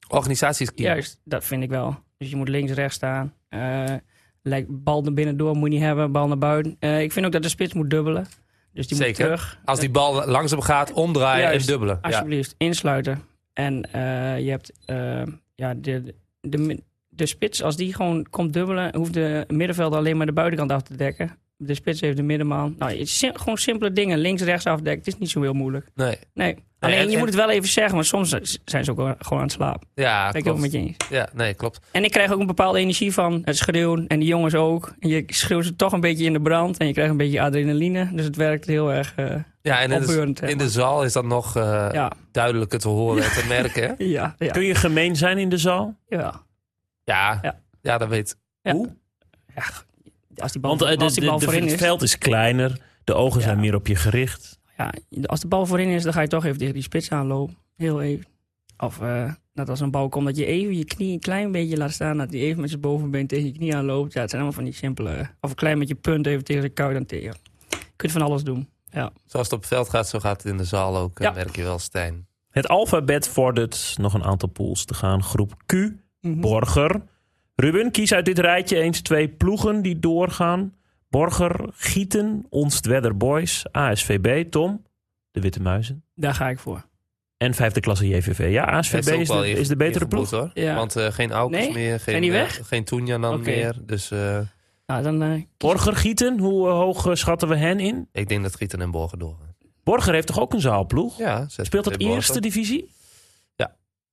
Speaker 3: Organisatie is key.
Speaker 1: Juist, dat vind ik wel. Dus je moet links, rechts staan. Uh, lijkt, bal naar binnen door moet je niet hebben, bal naar buiten. Uh, ik vind ook dat de spits moet dubbelen. Dus die
Speaker 3: Zeker.
Speaker 1: moet terug.
Speaker 3: Als die bal langs hem gaat, omdraaien
Speaker 1: Juist,
Speaker 3: en dubbelen.
Speaker 1: Alsjeblieft, ja. Insluiten. En uh, je hebt uh, ja, de, de, de spits, als die gewoon komt dubbelen, hoeft de middenvelder alleen maar de buitenkant af te dekken. De spits heeft de middenman. Nou, het sim, gewoon simpele dingen. Links, rechts afdekken. Het is niet zo heel moeilijk.
Speaker 3: Nee.
Speaker 1: Nee. Alleen
Speaker 3: en, en,
Speaker 1: je moet het wel even zeggen, maar soms zijn ze ook gewoon aan het slapen.
Speaker 3: Ja,
Speaker 1: ben ik
Speaker 3: klopt.
Speaker 1: ook met je eens.
Speaker 3: Ja, nee, klopt.
Speaker 1: En ik krijg ook een bepaalde energie van het schreeuwen. En die jongens ook. En je schreeuwt ze toch een beetje in de brand. En je krijgt een beetje adrenaline. Dus het werkt heel erg uh,
Speaker 3: ja, en in
Speaker 1: opbeurend.
Speaker 3: De, in de zaal is dat nog uh, ja. duidelijker te horen en te merken. Hè?
Speaker 1: ja, ja.
Speaker 2: Kun je gemeen zijn in de zaal?
Speaker 1: Ja.
Speaker 3: Ja, ja. ja dat weet
Speaker 1: ja.
Speaker 3: Hoe?
Speaker 1: Ja, als die bal,
Speaker 2: Want uh,
Speaker 1: als die bal
Speaker 2: de, de,
Speaker 1: voorin
Speaker 2: het
Speaker 1: is.
Speaker 2: veld is kleiner. De ogen ja. zijn meer op je gericht.
Speaker 1: Ja, als de bal voorin is, dan ga je toch even tegen die spits aanlopen. Heel even. Of uh, dat als een bal komt, dat je even je knie een klein beetje laat staan. Dat hij even met zijn bovenbeen tegen je knie aanloopt. Ja, het zijn allemaal van die simpele... Of een klein met je punt even tegen de kou dan tegen. Je kunt van alles doen. Ja.
Speaker 3: Zoals het op het veld gaat, zo gaat het in de zaal ook. Ja. Merk je wel, Stijn.
Speaker 2: Het alfabet vordert nog een aantal pools te gaan. Groep Q, mm-hmm. Borger. Ruben, kies uit dit rijtje eens twee ploegen die doorgaan. Borger, Gieten, Onstwedder Boys, A S V B, Tom, de Witte Muizen.
Speaker 1: Daar ga ik voor.
Speaker 2: En vijfde klasse J V V. Ja, A S V B is de, is de betere ploeg.
Speaker 3: Hoor.
Speaker 1: Ja.
Speaker 3: Want uh, geen Aukers
Speaker 1: nee?
Speaker 3: meer, geen,
Speaker 1: uh,
Speaker 3: geen Toenja dan okay. meer. Dus, uh,
Speaker 1: nou, dan, uh,
Speaker 2: Borger, Gieten, hoe uh, hoog uh, schatten we hen in?
Speaker 3: Ik denk dat Gieten en Borger doorgaan.
Speaker 2: Borger heeft toch ook een zaalploeg?
Speaker 3: Ja.
Speaker 2: Speelt dat eerste divisie?
Speaker 3: Ja.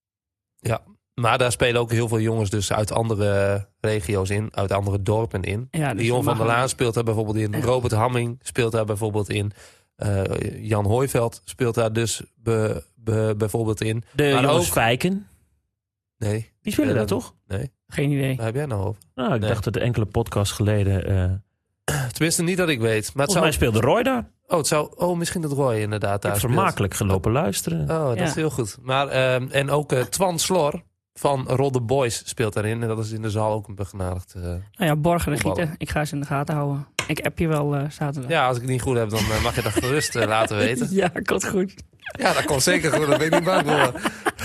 Speaker 3: Ja. Maar daar spelen ook heel veel jongens dus uit andere regio's in, uit andere dorpen in. Ja, dus Dion van der Laan speelt daar bijvoorbeeld in. Ja. Robert Hamming speelt daar bijvoorbeeld in. Uh, Jan Hooiveld speelt daar dus be, be, bijvoorbeeld in.
Speaker 2: De
Speaker 3: maar
Speaker 2: jongens
Speaker 3: ook...
Speaker 2: Fijken?
Speaker 3: Nee.
Speaker 2: Die spelen daar toch?
Speaker 3: Nee.
Speaker 1: Geen idee.
Speaker 3: Waar heb jij nou over?
Speaker 2: Nou, ik
Speaker 3: nee.
Speaker 2: dacht dat enkele podcasts geleden... Uh...
Speaker 3: Tenminste, niet dat ik weet. Maar
Speaker 2: Volgens zou... mij speelde Roy daar.
Speaker 3: Oh, het zou... oh, misschien dat Roy inderdaad daar
Speaker 2: ik heb vermakelijk gelopen luisteren.
Speaker 3: Oh, dat ja. is heel goed. Maar, uh, en ook uh, Twan Slor van Rodde Boys speelt daarin. En dat is in de zaal ook een begenadigd uh,
Speaker 1: Nou ja, Borger en Gieten. Ik ga ze in de gaten houden. Ik app je wel uh, zaterdag.
Speaker 3: Ja, als ik het niet goed heb, dan uh, mag je dat gerust uh, laten weten.
Speaker 1: Ja, komt goed.
Speaker 3: Ja, dat komt zeker goed. Daar ben ik niet bang voor.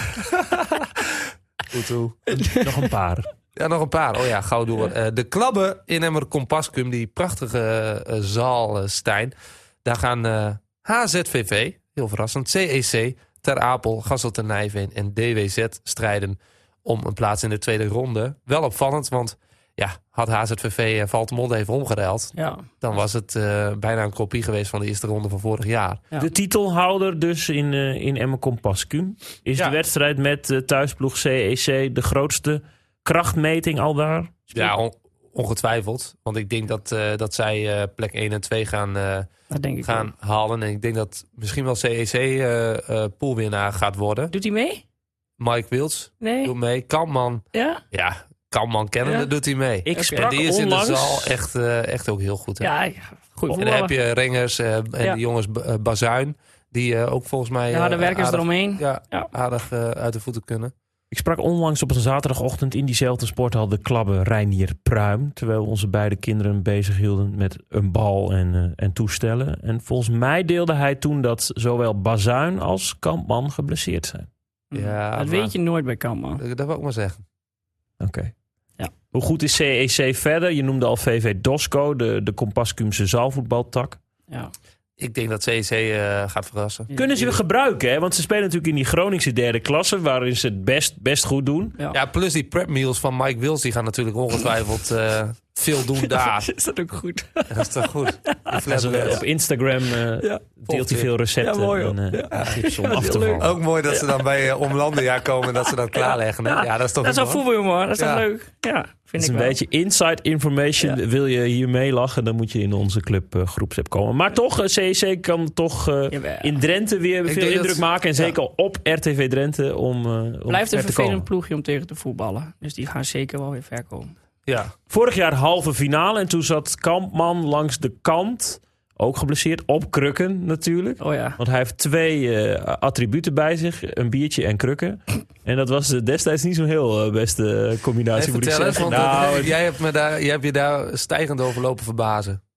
Speaker 3: Goed hoe.
Speaker 2: Nog een paar.
Speaker 3: Ja, nog een paar. Oh ja, gauw door. Uh, de Klabben in Emmer Compascum, die prachtige uh, zaal, uh, Stijn. Daar gaan uh, H Z V V, heel verrassend, C E C, Ter Apel, Gassel ter Nijveen en D W Z strijden om een plaats in de tweede ronde. Wel opvallend, want ja, had H Z V V uh, Valtemont even omgeruild,
Speaker 1: ja.
Speaker 3: dan was het uh, bijna een kopie geweest van de eerste ronde van vorig jaar.
Speaker 2: Ja. De titelhouder dus in, uh, in Emmer Compascum is ja. de wedstrijd met uh, thuisploeg C E C de grootste krachtmeting al daar?
Speaker 3: Ja, on- ongetwijfeld. Want ik denk dat, uh, dat zij uh, plek één en twee gaan, uh,
Speaker 1: denk
Speaker 3: gaan halen. En ik denk dat misschien wel C E C uh, uh, poolwinnaar gaat worden.
Speaker 1: Doet hij mee?
Speaker 3: Mike Wils
Speaker 1: nee.
Speaker 3: doet mee. Kamman.
Speaker 1: Ja?
Speaker 3: Ja, Kamman kennende ja. doet hij mee.
Speaker 2: Ik sprak
Speaker 3: en die is
Speaker 2: onlangs...
Speaker 3: in de zaal echt, uh, echt ook heel goed. Hè?
Speaker 1: Ja, goed.
Speaker 3: En dan heb je Rengers uh, en
Speaker 1: ja.
Speaker 3: die jongens uh, Bazuin. Die uh, ook volgens mij...
Speaker 1: Ja, de uh, werkers
Speaker 3: aardig,
Speaker 1: eromheen.
Speaker 3: Ja, ja. aardig uh, uit de voeten kunnen.
Speaker 2: Ik sprak onlangs op een zaterdagochtend in diezelfde sporthal de klabbe Reinier Pruim. Terwijl onze beide kinderen bezig hielden met een bal en, uh, en toestellen. En volgens mij deelde hij toen dat zowel Bazuin als Kampman geblesseerd zijn.
Speaker 3: Ja,
Speaker 1: dat
Speaker 3: maar,
Speaker 1: weet je nooit bij Kampman.
Speaker 3: Dat wil ik maar zeggen.
Speaker 2: Oké. Okay.
Speaker 1: Ja.
Speaker 2: Hoe goed is C E C verder? Je noemde al V V Dosco, de, de Compascumse zaalvoetbaltak.
Speaker 1: Ja.
Speaker 3: Ik denk dat C E C uh, gaat verrassen.
Speaker 2: Kunnen ze weer gebruiken, hè? Want ze spelen natuurlijk in die Groningse derde klasse, waarin ze het best, best goed doen.
Speaker 3: Ja. ja, plus die prep meals van Mike Wils, die gaan natuurlijk ongetwijfeld uh, veel doen daar.
Speaker 1: Is dat ook goed?
Speaker 3: Ja, dat is toch goed?
Speaker 2: Ja, op Instagram uh, ja, deelt hij veel recepten.
Speaker 1: Ja, mooi,
Speaker 2: en uh,
Speaker 1: ja.
Speaker 2: tips om af te vallen.
Speaker 3: Ook mooi dat ze dan bij uh, Omlandia komen en dat ze dat klaarleggen. Hè? Ja, dat is toch
Speaker 1: dat is wel voetbalhumor, dat is
Speaker 3: ja.
Speaker 1: toch leuk? Ja, vind
Speaker 2: is
Speaker 1: ik
Speaker 2: een
Speaker 1: wel.
Speaker 2: beetje inside information. Ja. Wil je hier meelachen, dan moet je in onze club uh, groepsapp komen. Maar toch, uh, C E C kan toch uh, in Drenthe weer ik veel indruk dat, maken. En ja. zeker op R T V Drenthe om, uh, om
Speaker 1: blijft een vervelend ploegje om tegen te voetballen. Dus die gaan zeker wel weer ver komen.
Speaker 3: Ja.
Speaker 2: Vorig jaar halve finale en toen zat Kampman langs de kant. Ook geblesseerd, op krukken natuurlijk.
Speaker 1: Oh ja.
Speaker 2: Want hij heeft twee uh, attributen bij zich. Een biertje en krukken. En dat was uh, destijds niet zo'n heel uh, beste combinatie,
Speaker 3: hey,
Speaker 2: moet ik
Speaker 3: zeggen.
Speaker 2: zeggen.
Speaker 3: Want
Speaker 2: nou,
Speaker 3: het, jij, hebt me daar, jij hebt je daar stijgend over lopen verbazen.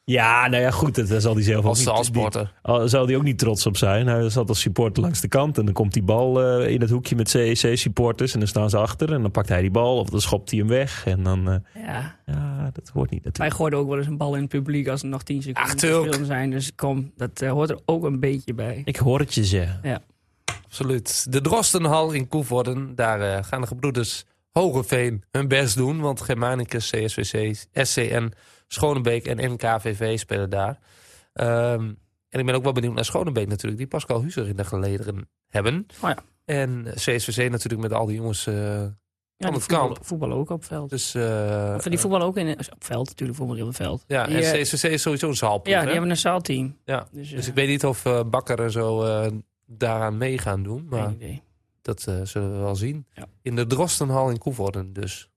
Speaker 2: Ja, nou ja, goed. Daar zal hij zelf ook
Speaker 3: Als
Speaker 2: niet...
Speaker 3: zaalsporter.
Speaker 2: die- al zal hij ook niet trots op zijn. Hij zat als supporter langs de kant. En dan komt die bal eh, in het hoekje met C E C-supporters. En dan staan ze achter. En dan pakt hij die bal. Of dan schopt hij hem weg. En dan... eh,
Speaker 1: Ja.
Speaker 2: ja, dat hoort niet
Speaker 1: Wij
Speaker 2: natuurlijk.
Speaker 1: gooiden ook wel eens een bal in het publiek als er nog tien seconden
Speaker 3: Ach,
Speaker 1: te
Speaker 3: tuurlijk.
Speaker 1: spelen zijn. Dus kom, dat eh, hoort er ook een beetje bij.
Speaker 2: Ik hoor het je zeggen.
Speaker 3: Absoluut. De Drostenhal in Koevoorden. Daar eh, gaan de gebroeders Hogeveen hun best doen. Want Germanicus, C S V C, S C N, Schonebeek en N K V V spelen daar. Ehm, en ik ben ook wel benieuwd naar Schonebeek natuurlijk. Die Pascal Huzer in de gelederen hebben.
Speaker 1: Oh ja.
Speaker 3: En C S V C natuurlijk met al die jongens... eh,
Speaker 1: Ja,
Speaker 3: Van
Speaker 1: die
Speaker 3: het kamp.
Speaker 1: voetballen, voetballen ook op veld.
Speaker 3: dus, eh,
Speaker 1: Of die voetballen ook in, op veld, natuurlijk voetballen die op het veld.
Speaker 3: ja,
Speaker 1: Die,
Speaker 3: en
Speaker 1: eh,
Speaker 3: C S V C is sowieso een zaalploeg.
Speaker 1: ja,
Speaker 3: hè?
Speaker 1: die hebben een zaalteam.
Speaker 3: Ja.
Speaker 1: Dus,
Speaker 3: Dus
Speaker 1: eh,
Speaker 3: ik weet niet of eh, Bakker en zo eh, daaraan mee gaan doen. Maar
Speaker 1: geen idee.
Speaker 3: dat eh, zullen we wel zien.
Speaker 1: Ja.
Speaker 3: In de Drostenhal in Koevoorden dus.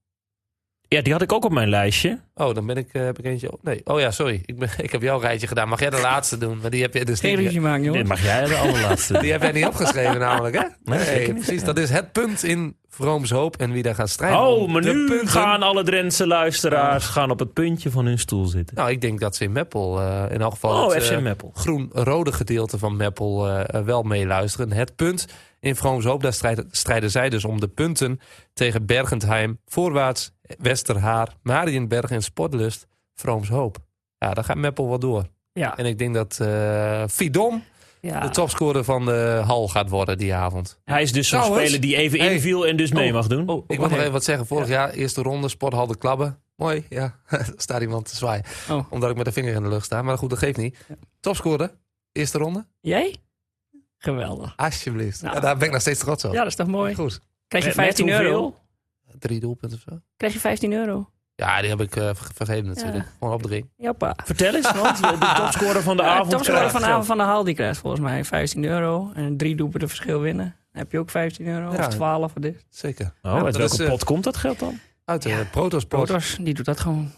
Speaker 2: Ja, die had ik ook op mijn lijstje.
Speaker 3: Oh, dan ben ik, eh, heb ik eentje... op- Nee, oh ja, sorry. Ik, ben, ik heb jouw rijtje gedaan. Mag jij de laatste doen? Maar die heb je dus
Speaker 1: Geen
Speaker 3: niet...
Speaker 1: ruzie maken, jongen.
Speaker 2: Dit mag jij de allerlaatste.
Speaker 3: Die heb jij niet opgeschreven namelijk, hè?
Speaker 2: Nee, zeker niet.
Speaker 3: precies. Dat is het punt in Vrooms Hoop en wie daar gaat strijden.
Speaker 2: Oh,
Speaker 3: om
Speaker 2: maar
Speaker 3: de
Speaker 2: nu
Speaker 3: punten.
Speaker 2: gaan alle Drentse luisteraars gaan op het puntje van hun stoel zitten.
Speaker 3: Nou, ik denk dat ze in Meppel eh, in elk geval...
Speaker 2: Oh,
Speaker 3: het,
Speaker 2: F C
Speaker 3: eh,
Speaker 2: Meppel.
Speaker 3: groen-rode gedeelte van Meppel eh, wel meeluisteren. Het punt in Vrooms Hoop, daar strijden, strijden zij dus om de punten tegen Bergentheim, Voorwaarts, Westerhaar, Marienberg en Sportlust, Vrooms Hoop. Ja, daar gaat Meppel wel door.
Speaker 1: Ja,
Speaker 3: En ik denk dat eh Fidon
Speaker 1: ja.
Speaker 3: de topscorer van de hal gaat worden die avond.
Speaker 2: Hij is dus zo'n
Speaker 3: Trouwens,
Speaker 2: speler die even
Speaker 3: hey.
Speaker 2: inviel en dus mee
Speaker 3: Oh,
Speaker 2: mag doen.
Speaker 1: Oh,
Speaker 3: Ik moet nog even wat zeggen. Vorig jaar, eerste ronde, Sporthal de Klabben. Mooi, ja. Er staat iemand te zwaaien.
Speaker 1: Oh.
Speaker 3: Omdat ik met de vinger in de lucht sta. Maar goed, dat geeft niet.
Speaker 1: Ja.
Speaker 3: Topscorer, eerste ronde.
Speaker 1: Jij? Geweldig.
Speaker 3: Alsjeblieft.
Speaker 1: Nou.
Speaker 3: Ja, daar ben ik nog steeds trots op.
Speaker 1: Ja, dat is toch mooi?
Speaker 3: Goed.
Speaker 1: Krijg je
Speaker 2: Met- met
Speaker 1: vijftien euro?
Speaker 2: hoeveel?
Speaker 3: Drie doelpunten of zo.
Speaker 1: Krijg je vijftien euro?
Speaker 3: Ja, die heb ik eh, ver- vergeven natuurlijk.
Speaker 1: Ja.
Speaker 3: Gewoon op de ring.
Speaker 1: Joppa.
Speaker 2: Vertel eens, want de topscorer van de
Speaker 1: Ja,
Speaker 2: avond
Speaker 1: topscorer
Speaker 2: krijgt
Speaker 1: van de
Speaker 2: geld.
Speaker 1: avond van de haal, die krijgt volgens mij vijftien euro. En drie doelpunten verschil winnen. Dan heb je ook vijftien euro.
Speaker 3: Ja.
Speaker 1: Of twaalf of dit.
Speaker 3: Zeker.
Speaker 2: Oh,
Speaker 3: Ja,
Speaker 2: uit
Speaker 3: dat
Speaker 2: welke
Speaker 3: is, eh,
Speaker 2: pot komt dat geld dan?
Speaker 3: Uit de
Speaker 1: Ja.
Speaker 3: Protosport.
Speaker 1: Protors, die doet dat gewoon.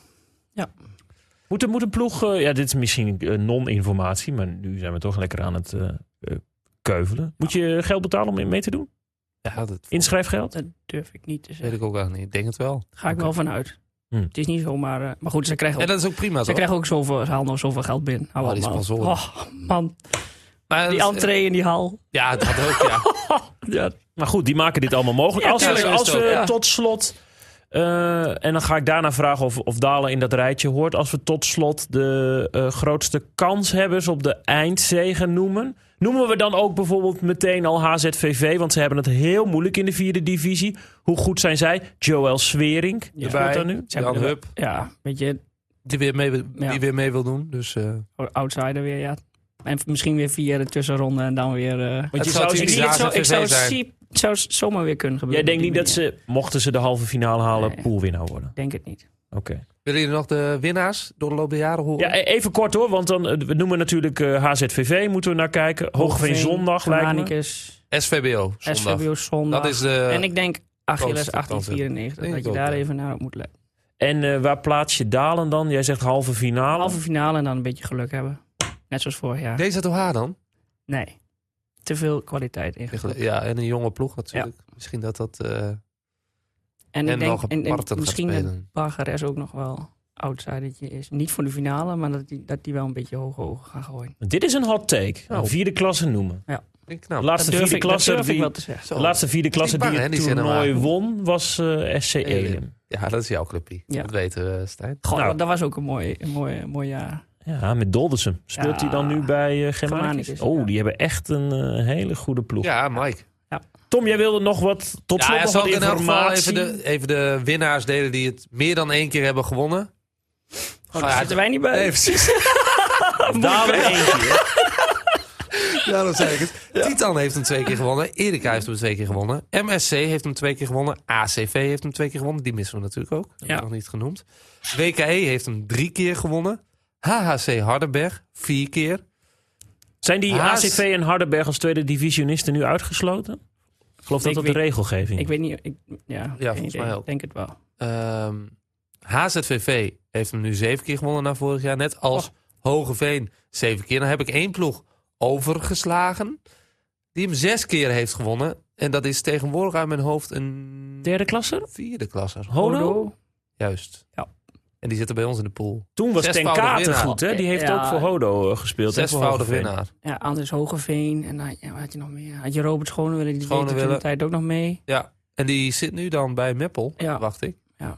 Speaker 2: Moet, een- moet een ploeg... eh, ja, dit is misschien eh, non-informatie, maar nu zijn we toch lekker aan het eh, eh, keuvelen. Moet je geld betalen om mee te doen?
Speaker 3: Ja, dat
Speaker 2: Inschrijfgeld?
Speaker 1: Dat durf ik niet te
Speaker 3: weet
Speaker 1: zeggen.
Speaker 3: ik ook eigenlijk niet. Ik denk het wel.
Speaker 1: Daar ga ik
Speaker 2: Oké.
Speaker 1: wel vanuit.
Speaker 2: Hm.
Speaker 1: Het is niet zomaar... uh, maar goed, ze krijgen
Speaker 3: En
Speaker 1: ook,
Speaker 3: dat is ook prima,
Speaker 1: ze
Speaker 3: toch?
Speaker 1: krijgen ook zoveel, ze halen nog zoveel geld binnen. Hou
Speaker 3: Oh,
Speaker 1: op,
Speaker 3: die
Speaker 1: man.
Speaker 3: sponsoren.
Speaker 1: Oh, man.
Speaker 3: Maar
Speaker 1: Die
Speaker 3: dat-
Speaker 1: entree in die hal.
Speaker 3: Ja, dat ook, ja.
Speaker 1: Ja,
Speaker 2: Maar goed, die maken dit allemaal mogelijk.
Speaker 1: Ja,
Speaker 2: als we,
Speaker 1: tuurlijk.
Speaker 2: als we
Speaker 1: Ja.
Speaker 2: tot slot... eh, en dan ga ik daarna vragen of, of Dalen in dat rijtje hoort. Als we tot slot de eh, grootste kanshebbers op de eindzege noemen. Noemen we dan ook bijvoorbeeld meteen al H Z V V? Want ze hebben het heel moeilijk in de vierde divisie. Hoe goed zijn zij? Joël Swerink
Speaker 1: Ja.
Speaker 2: speelt daar nu.
Speaker 1: Ze hebben
Speaker 3: Jan
Speaker 1: er-
Speaker 3: Hup,
Speaker 1: ja, weet je,
Speaker 3: die weer mee, die
Speaker 1: Ja.
Speaker 3: weer mee wil doen. Dus eh,
Speaker 1: outsider weer, ja. En misschien weer via de tussenronde en dan weer... uh,
Speaker 2: Want
Speaker 3: Het
Speaker 2: je
Speaker 3: zou
Speaker 2: zou,
Speaker 3: typisch
Speaker 2: zien-
Speaker 1: ik, ik, zou,
Speaker 3: H Z V V
Speaker 1: ik zou,
Speaker 3: zijn.
Speaker 1: zie- zou zomaar weer kunnen
Speaker 2: jij
Speaker 1: gebeuren.
Speaker 2: denkt
Speaker 1: op
Speaker 2: niet
Speaker 1: die
Speaker 2: dat
Speaker 1: manier.
Speaker 2: ze, mochten ze de halve finale halen,
Speaker 1: Nee.
Speaker 2: poolwinnaar worden?
Speaker 1: Ik denk het niet.
Speaker 2: Oké.
Speaker 3: willen jullie nog de winnaars door de loop der jaren horen?
Speaker 2: Ja, e- even kort hoor, want dan, eh, we noemen natuurlijk eh, H Z V V, moeten we naar kijken. Hoogveen zondag lijkt me.
Speaker 1: Germanicus,
Speaker 3: S V B O, zondag.
Speaker 1: S V B O zondag.
Speaker 3: Dat is de...
Speaker 1: en ik denk Achilles
Speaker 3: grootste kans,
Speaker 1: achttien vierennegentig.
Speaker 3: Denk
Speaker 1: Dat
Speaker 3: ik
Speaker 1: je
Speaker 3: ook,
Speaker 1: daar
Speaker 3: ja.
Speaker 1: even naar moet letten.
Speaker 2: En eh, waar plaats je Dalen dan? Jij zegt halve finale.
Speaker 1: Halve finale en dan een beetje geluk hebben. Net zoals vorig jaar.
Speaker 3: Deze toch haar dan?
Speaker 1: Nee. Te veel kwaliteit ingegooid.
Speaker 3: Ja, en een jonge ploeg natuurlijk. Misschien dat dat... eh
Speaker 1: En
Speaker 3: en
Speaker 1: ik denk
Speaker 3: wel
Speaker 1: en, en
Speaker 3: geparten gaat
Speaker 1: misschien dat
Speaker 3: spelen.
Speaker 1: Bargeres ook nog wel outsidertje is. Niet voor de finale, maar dat die, dat die wel een beetje hoog hoog gaan gooien.
Speaker 2: Dit is een hot take.
Speaker 3: Oh.
Speaker 2: Een vierde klasse noemen.
Speaker 3: Vind ik knap.
Speaker 2: De laatste
Speaker 1: dat durf,
Speaker 2: vierde
Speaker 1: ik, dat
Speaker 2: klasse
Speaker 1: durf ik
Speaker 2: die,
Speaker 1: wel te zeggen.
Speaker 3: Zo.
Speaker 2: de laatste vierde klasse
Speaker 3: bang,
Speaker 2: die
Speaker 3: hè,
Speaker 2: het
Speaker 3: die
Speaker 2: toernooi
Speaker 3: cinema.
Speaker 2: won was eh, S C Elim.
Speaker 3: Ja, dat is jouw clubje.
Speaker 1: Ja.
Speaker 3: Dat weten we, Stijn.
Speaker 1: Goh,
Speaker 2: Nou.
Speaker 1: dat was ook een mooi, een mooi, een mooi jaar.
Speaker 2: Ja, met Doldersum. Speelt
Speaker 1: Ja.
Speaker 2: hij dan nu bij uh, Germanicus?
Speaker 1: Germanicus,
Speaker 2: Oh,
Speaker 1: ja.
Speaker 2: die hebben echt een eh, hele goede ploeg.
Speaker 3: Ja, Mike.
Speaker 2: Tom, jij wilde nog wat tot slot
Speaker 3: Ja,
Speaker 2: nog
Speaker 3: zal
Speaker 2: wat
Speaker 3: ik in elk geval
Speaker 2: informatie?
Speaker 3: even de, even de winnaars delen die het meer dan één keer hebben gewonnen.
Speaker 1: Oh,
Speaker 3: ja,
Speaker 1: daar zitten wij niet bij.
Speaker 3: Nee, precies.
Speaker 2: Dalen eentje.
Speaker 3: Ja, dat zeg ik het. Titan heeft hem twee keer gewonnen. Erika heeft hem twee keer gewonnen. M S C heeft hem twee keer gewonnen. A C V heeft hem twee keer gewonnen. Die missen we natuurlijk ook. Dat heb ik
Speaker 1: Ja.
Speaker 3: nog niet genoemd. W K E heeft hem drie keer gewonnen. H H C Hardenberg vier keer.
Speaker 2: Zijn die
Speaker 3: Haas-
Speaker 2: A C V en Hardenberg als tweede divisionisten nu uitgesloten? Ik geloof dat
Speaker 1: Ik
Speaker 2: dat
Speaker 1: weet-
Speaker 2: de regelgeving
Speaker 1: Ik weet niet. Ik, ja, geen
Speaker 3: volgens
Speaker 1: idee.
Speaker 3: mij ook.
Speaker 1: Ik denk het wel.
Speaker 3: Ehm H Z V V heeft hem nu zeven keer gewonnen na vorig jaar. Net als Hogeveen zeven keer. Dan heb ik één ploeg overgeslagen. Die hem zes keer heeft gewonnen. En dat is tegenwoordig uit mijn hoofd een
Speaker 2: Derde klasse?
Speaker 3: vierde klasse.
Speaker 2: Hodo?
Speaker 3: Juist. En die zitten bij ons in de pool.
Speaker 2: Toen was Ten
Speaker 3: Zesvoudig
Speaker 2: Katen
Speaker 3: winnaar.
Speaker 2: goed, hè? Die heeft
Speaker 1: Ja.
Speaker 2: ook voor Hodo uh, gespeeld. hè, voor
Speaker 3: Zesvoudig
Speaker 2: Hoogeveen.
Speaker 3: winnaar.
Speaker 1: Ja, Anders Hogeveen. En dan, ja, wat had je nog meer? Had je Robert Schonewille, die deed er toen
Speaker 3: Schonewille.
Speaker 1: de tijd ook nog mee.
Speaker 3: Ja. En die zit nu dan bij Meppel,
Speaker 1: Ja.
Speaker 3: wacht ik.
Speaker 1: Ja.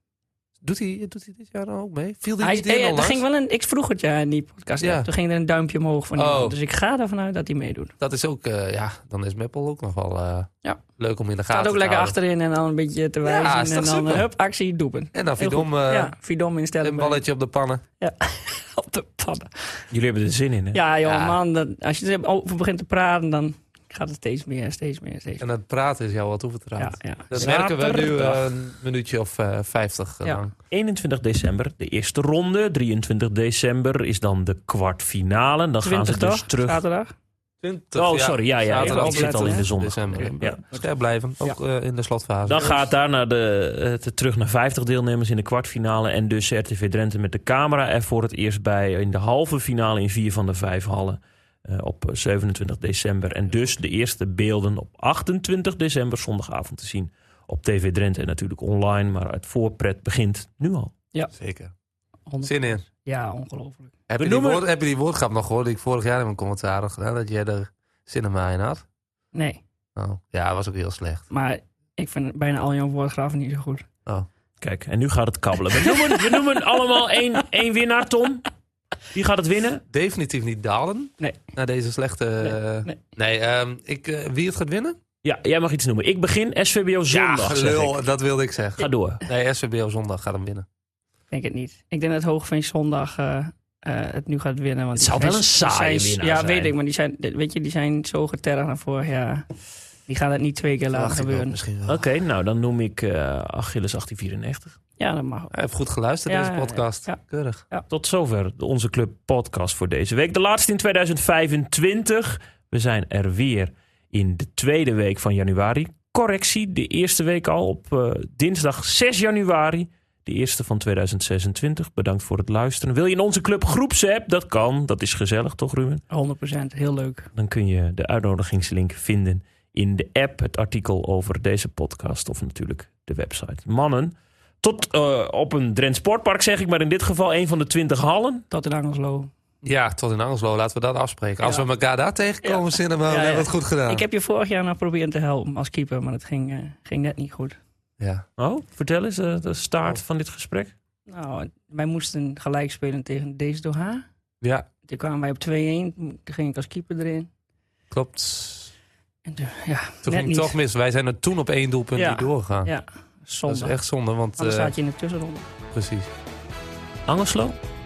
Speaker 3: Doet hij, doet hij dit jaar dan ook mee? Viel die
Speaker 1: Hij,
Speaker 3: niet in
Speaker 1: eh, er
Speaker 3: onlangs?
Speaker 1: ging wel een, ik vroeg het ja in die podcast.
Speaker 3: Ja.
Speaker 1: Toen ging er een duimpje omhoog van iemand.
Speaker 3: Oh.
Speaker 1: Dus ik ga ervan uit dat hij meedoet.
Speaker 3: Dat is ook, uh, ja, dan is Meppel ook nog wel uh,
Speaker 1: Ja.
Speaker 3: leuk om in de gaten
Speaker 1: Staat ook
Speaker 3: te
Speaker 1: lekker
Speaker 3: houden.
Speaker 1: achterin en dan een beetje te
Speaker 3: Ja,
Speaker 1: wijzen.
Speaker 3: is
Speaker 1: en
Speaker 3: toch
Speaker 1: dan
Speaker 3: super?
Speaker 1: uh, hup, actie, doelpunt.
Speaker 3: En dan
Speaker 1: Heel
Speaker 3: Vidom,
Speaker 1: goed.
Speaker 3: uh,
Speaker 1: ja, Vidom instellen.
Speaker 3: een balletje op de pannen.
Speaker 1: Ja, op de pannen.
Speaker 2: Jullie hebben er zin in, hè?
Speaker 1: Ja, joh,
Speaker 3: Ja.
Speaker 1: man. Dat, als je erover begint te praten, dan gaat het steeds meer, steeds meer, steeds
Speaker 3: En
Speaker 1: meer.
Speaker 3: het praten is jou wat
Speaker 1: Ja,
Speaker 3: toevertrouwd.
Speaker 1: ja.
Speaker 3: Dat
Speaker 2: Zaterdag.
Speaker 3: werken we nu uh, een minuutje of uh, vijftig uh,
Speaker 1: Ja.
Speaker 3: lang.
Speaker 2: eenentwintig december, de eerste ronde. drieëntwintig december is dan de kwartfinale. Dan gaan
Speaker 1: twintig
Speaker 2: ze dus
Speaker 1: toch?
Speaker 2: terug.
Speaker 1: Zaterdag?
Speaker 3: twintig,
Speaker 2: Oh, sorry. Ja, ja.
Speaker 3: Zaterdag
Speaker 2: Ik zit al in de
Speaker 3: twintig
Speaker 2: zondag.
Speaker 3: december.
Speaker 2: Ja.
Speaker 3: Scherp blijven, ook uh, in de slotfase.
Speaker 2: Dan gaat daar naar de, het, terug naar vijftig deelnemers in de kwartfinale. En dus R T V Drenthe met de camera er voor het eerst bij in de halve finale in vier van de vijf hallen. Uh, op zevenentwintig december. En dus de eerste beelden op achtentwintig december zondagavond te zien op T V Drenthe. En natuurlijk online, maar het voorpret begint nu al.
Speaker 3: Zeker.
Speaker 1: honderd
Speaker 3: Zin in.
Speaker 1: Ja, ongelooflijk.
Speaker 3: Heb
Speaker 2: We
Speaker 3: je, die
Speaker 2: noemen-
Speaker 3: woord, heb je die woordgrap nog gehoord die ik vorig jaar in mijn commentaar had gedaan? Dat jij er cinema in had?
Speaker 1: Nee,
Speaker 3: Oh, ja, dat was ook heel slecht.
Speaker 1: maar ik vind bijna al jouw woordgraven niet zo goed.
Speaker 3: Oh.
Speaker 2: Kijk, en nu gaat het kabbelen. We noemen, we noemen allemaal één, één winnaar, Tom. Wie gaat het winnen?
Speaker 3: Definitief niet dalen.
Speaker 1: Nee.
Speaker 3: Na deze slechte...
Speaker 1: Nee,
Speaker 3: Nee,
Speaker 1: nee.
Speaker 3: ehm, ik, uh, wie het gaat winnen?
Speaker 2: Ja, jij mag iets noemen. Ik begin S V B O zondag,
Speaker 3: ja,
Speaker 2: zeg
Speaker 3: lul,
Speaker 2: ik.
Speaker 3: dat wilde ik zeggen.
Speaker 2: Ga door.
Speaker 3: Nee, S V B O zondag gaat hem winnen.
Speaker 1: Ik denk het niet. Ik denk dat Hoogeveen zondag uh, uh, het nu gaat winnen. Want
Speaker 2: Het
Speaker 1: die
Speaker 2: zal wel
Speaker 1: zijn-
Speaker 2: een saaie
Speaker 1: die zijn-
Speaker 2: winnaar
Speaker 1: Ja,
Speaker 2: zijn.
Speaker 1: weet ik. Maar die zijn, weet je, die zijn zo getergd naar voren. Ja, die gaan het niet twee keer laten
Speaker 3: Verwacht ik ook
Speaker 1: gebeuren.
Speaker 3: misschien wel.
Speaker 2: Oké, nou dan noem ik uh, Achilles achttien vierennegentig.
Speaker 1: Ja, dat mag ook.
Speaker 3: Hij heeft goed geluisterd,
Speaker 1: Ja,
Speaker 3: deze
Speaker 1: ja,
Speaker 3: podcast.
Speaker 1: ja.
Speaker 3: Keurig.
Speaker 2: Tot zover de Onze Club podcast voor deze week. De laatste in tweeduizend vijfentwintig. We zijn er weer in de tweede week van januari. Correctie, de eerste week al op uh, dinsdag zes januari. De eerste van tweeduizend zesentwintig. Bedankt voor het luisteren. Wil je in onze club groepsapp? Dat kan. Dat is gezellig, toch Ruben?
Speaker 1: honderd procent. Heel leuk.
Speaker 2: Dan kun je de uitnodigingslink vinden in de app. Het artikel over deze podcast of natuurlijk de website. Mannen, tot uh, op een Drents Sportpark zeg ik. Maar in dit geval een van de twintig hallen.
Speaker 1: Tot in Angelslo.
Speaker 3: Ja, tot in Angelslo. Laten we dat afspreken. Als
Speaker 1: Ja.
Speaker 3: we elkaar daar tegenkomen,
Speaker 1: Ja.
Speaker 3: cinema,
Speaker 1: Ja,
Speaker 3: dan
Speaker 1: ja.
Speaker 3: hebben we het goed gedaan.
Speaker 1: Ik heb je vorig jaar nog proberen te helpen als keeper. Maar dat ging, uh, ging net niet goed.
Speaker 3: Ja.
Speaker 2: Oh, vertel eens uh, de start
Speaker 3: Oh.
Speaker 2: van dit gesprek.
Speaker 1: Nou, wij moesten gelijk spelen tegen deze door haar.
Speaker 3: ja,
Speaker 1: Toen kwamen wij op twee-één. Toen ging ik als keeper erin.
Speaker 3: klopt.
Speaker 1: En toen, ja,
Speaker 3: Toen
Speaker 1: net
Speaker 3: ging
Speaker 1: niet.
Speaker 3: het toch mis. Wij zijn er toen op één doelpunt
Speaker 1: Ja.
Speaker 3: niet doorgegaan.
Speaker 1: Ja,
Speaker 3: Dat
Speaker 1: zonde.
Speaker 3: is echt zonde, want...
Speaker 1: Anders
Speaker 3: uh,
Speaker 1: staat je in de tussenronde.
Speaker 3: precies.
Speaker 2: Angelslo?